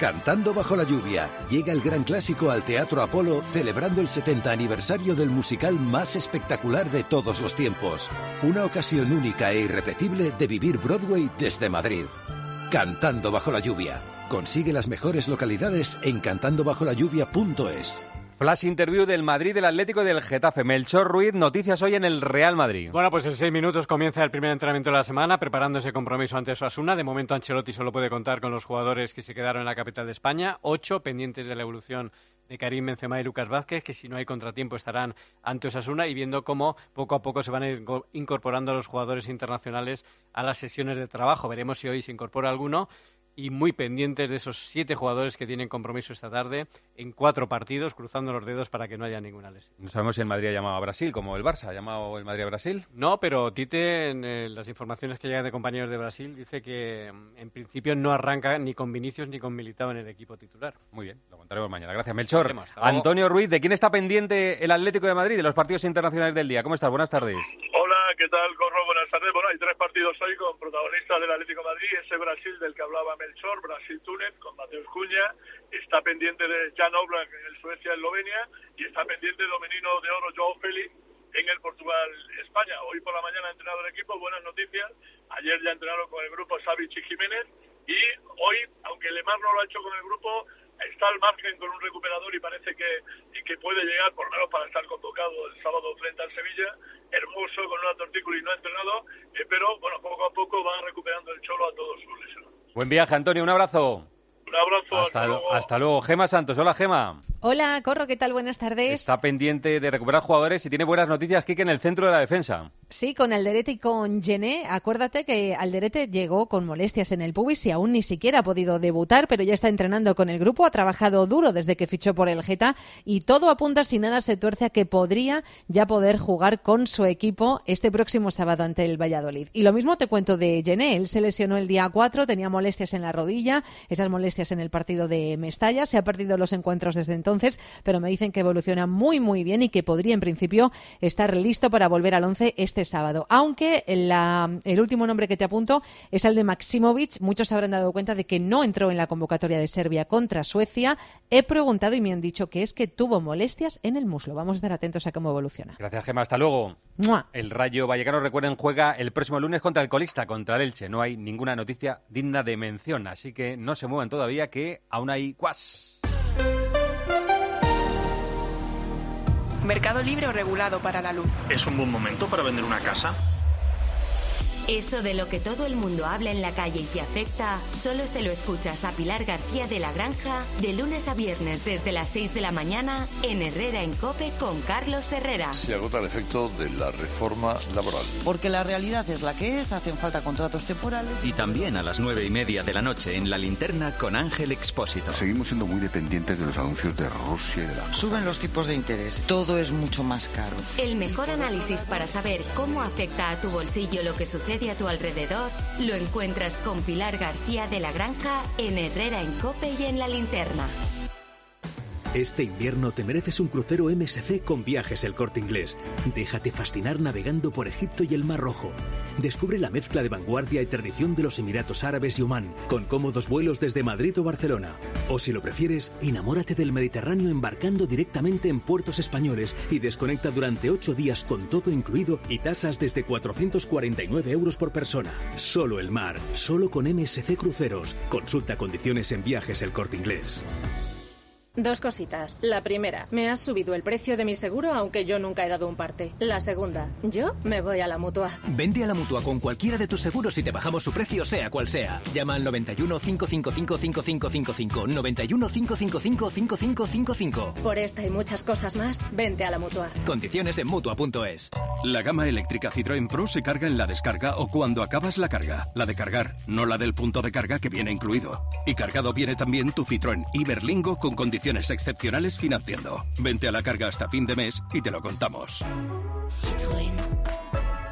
Cantando bajo la lluvia, llega el gran clásico al Teatro Apolo celebrando el setenta aniversario del musical más espectacular de todos los tiempos. Una ocasión única e irrepetible de vivir Broadway desde Madrid. Cantando bajo la lluvia. Consigue las mejores localidades en cantando bajo la lluvia punto es. Flash interview del Madrid, del Atlético y del Getafe. Melchor Ruiz, noticias hoy en el Real Madrid. Bueno, pues en seis minutos comienza el primer entrenamiento de la semana, preparando ese compromiso ante Osasuna. De momento Ancelotti solo puede contar con los jugadores que se quedaron en la capital de España, ocho pendientes de la evolución de Karim Benzema y Lucas Vázquez, que si no hay contratiempo estarán ante Osasuna, y viendo cómo poco a poco se van a ir incorporando los jugadores internacionales a las sesiones de trabajo. Veremos si hoy se incorpora alguno. Y muy pendientes de esos siete jugadores que tienen compromiso esta tarde en cuatro partidos, cruzando los dedos para que no haya ninguna lesión. No sabemos si el Madrid ha llamado a Brasil, como el Barça ha llamado el Madrid a Brasil. No, pero Tite, en eh, las informaciones que llegan de compañeros de Brasil, dice que en principio no arranca ni con Vinicius ni con Militao en el equipo titular. Muy bien, lo contaremos mañana. Gracias, Melchor. Antonio Ruiz, ¿de quién está pendiente el Atlético de Madrid, de los partidos internacionales del día? ¿Cómo estás? Buenas tardes. Hola, ¿qué tal, Corro? Buenas tardes. Bueno, hay tres partidos hoy con protagonistas del Atlético de Madrid. Ese Brasil del que hablaba Melchor, Brasil-Túnez, con Mateus Cunha. Está pendiente de Jan Oblak en el Suecia-Eslovenia. Y está pendiente Domenino de Oro, Joao Félix, en el Portugal-España. Hoy por la mañana ha entrenado el equipo, buenas noticias. Ayer ya entrenaron con el grupo Savic y Jiménez. Y hoy, aunque Lemar no lo ha hecho con el grupo, está al margen con un recuperador y parece que, y que puede llegar, por lo menos para estar convocado el sábado frente al Sevilla. Hermoso, con una tortícula y no ha entrenado, eh, pero bueno, poco a poco va recuperando el Cholo a todos sus lesionados. Buen viaje, Antonio, un abrazo. Un abrazo. Hasta, hasta, luego. hasta luego. Gema Santos, hola Gema. Hola, Corro, ¿qué tal? Buenas tardes. Está pendiente de recuperar jugadores y tiene buenas noticias, Kike, en el centro de la defensa. Sí, con Alderete y con Gené. Acuérdate que Alderete llegó con molestias en el pubis y aún ni siquiera ha podido debutar, pero ya está entrenando con el grupo, ha trabajado duro desde que fichó por el Geta y todo apunta, si nada se tuerce, a que podría ya poder jugar con su equipo este próximo sábado ante el Valladolid. Y lo mismo te cuento de Gené. Él se lesionó el día cuatro, tenía molestias en la rodilla, esas molestias en el partido de Mestalla, se ha perdido los encuentros desde entonces. Entonces, pero me dicen que evoluciona muy muy bien y que podría en principio estar listo para volver al once este sábado. Aunque la, el último nombre que te apunto es el de Maksimovic. Muchos se habrán dado cuenta de que no entró en la convocatoria de Serbia contra Suecia. He preguntado y me han dicho que es que tuvo molestias en el muslo. Vamos a estar atentos a cómo evoluciona. Gracias, Gemma. Hasta luego. ¡Mua! El Rayo Vallecano, recuerden, juega el próximo lunes contra el colista, contra el Elche. No hay ninguna noticia digna de mención, así que no se muevan todavía, que aún hay cuas. Mercado libre o regulado para la luz. ¿Es un buen momento para vender una casa? Eso de lo que todo el mundo habla en la calle y te afecta, solo se lo escuchas a Pilar García de la Granja de lunes a viernes desde las seis de la mañana en Herrera en COPE con Carlos Herrera. Se agota el efecto de la reforma laboral. Porque la realidad es la que es, hacen falta contratos temporales. Y también a las nueve y media de la noche en La Linterna con Ángel Expósito. Seguimos siendo muy dependientes de los anuncios de Rusia y de la... Suben los tipos de interés, todo es mucho más caro. El mejor análisis para saber cómo afecta a tu bolsillo lo que sucede a tu alrededor lo encuentras con Pilar García de la Granja en Herrera en COPE y en La Linterna. Este invierno te mereces un crucero M S C con Viajes El Corte Inglés. Déjate fascinar navegando por Egipto y el Mar Rojo. Descubre la mezcla de vanguardia y tradición de los Emiratos Árabes y Omán, con cómodos vuelos desde Madrid o Barcelona. O si lo prefieres, enamórate del Mediterráneo embarcando directamente en puertos españoles y desconecta durante ocho días con todo incluido y tasas desde cuatrocientos cuarenta y nueve euros por persona. Solo el mar, solo con M S C Cruceros. Consulta condiciones en Viajes El Corte Inglés. Dos cositas. La primera, me has subido el precio de mi seguro aunque yo nunca he dado un parte. La segunda, yo me voy a la Mutua. Vente a la Mutua con cualquiera de tus seguros y te bajamos su precio sea cual sea. Llama al noventa y uno, cinco cinco cinco, cinco cinco cinco cinco, noventa y uno, cinco cinco cinco, cinco cinco cinco cinco. Por esta y muchas cosas más, vente a la Mutua. Condiciones en Mutua punto es. La gama eléctrica Citroën Pro se carga en la descarga o cuando acabas la carga. La de cargar, no la del punto de carga que viene incluido. Y cargado viene también tu Citroën Iberlingo con condiciones excepcionales financiando. Vente a la carga hasta fin de mes y te lo contamos. Citroën.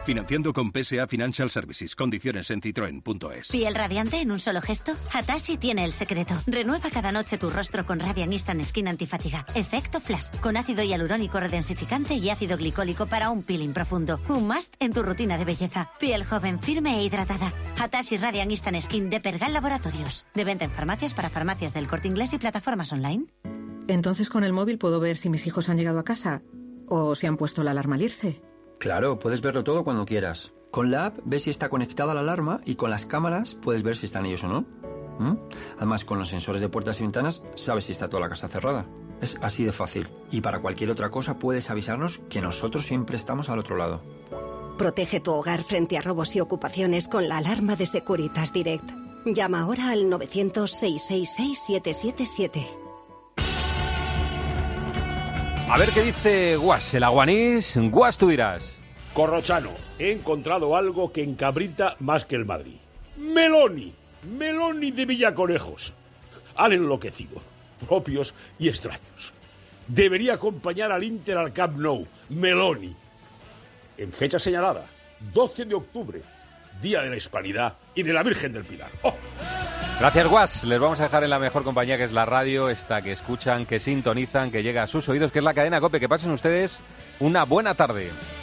Financiando con P S A Financial Services. Condiciones en citroen punto es. ¿Piel radiante en un solo gesto? Hatashi tiene el secreto. Renueva cada noche tu rostro con Radiant Instant Skin Antifatiga. Efecto Flash, con ácido hialurónico redensificante y ácido glicólico para un peeling profundo. Un must en tu rutina de belleza. Piel joven, firme e hidratada. Hatashi Radiant Instant Skin de Pergal Laboratorios. De venta en farmacias para farmacias del Corte Inglés y plataformas online. Entonces con el móvil puedo ver si mis hijos han llegado a casa o si han puesto la alarma al irse. Claro, puedes verlo todo cuando quieras. Con la app ves si está conectada la alarma y con las cámaras puedes ver si están ellos o no. ¿Mm? Además, con los sensores de puertas y ventanas sabes si está toda la casa cerrada. Es así de fácil. Y para cualquier otra cosa puedes avisarnos que nosotros siempre estamos al otro lado. Protege tu hogar frente a robos y ocupaciones con la alarma de Securitas Direct. Llama ahora al novecientos, seiscientos sesenta y seis, siete siete siete. A ver qué dice Guas, el aguanís. Guas, tú dirás. Corrochano, he encontrado algo que encabrita más que el Madrid. Meloni, Meloni de Villaconejos. Han enloquecido, propios y extraños. Debería acompañar al Inter al Camp Nou, Meloni. En fecha señalada, doce de octubre, Día de la Hispanidad y de la Virgen del Pilar. ¡Oh! Gracias, Guas. Les vamos a dejar en la mejor compañía, que es la radio, esta que escuchan, que sintonizan, que llega a sus oídos, que es la cadena COPE. Que pasen ustedes una buena tarde.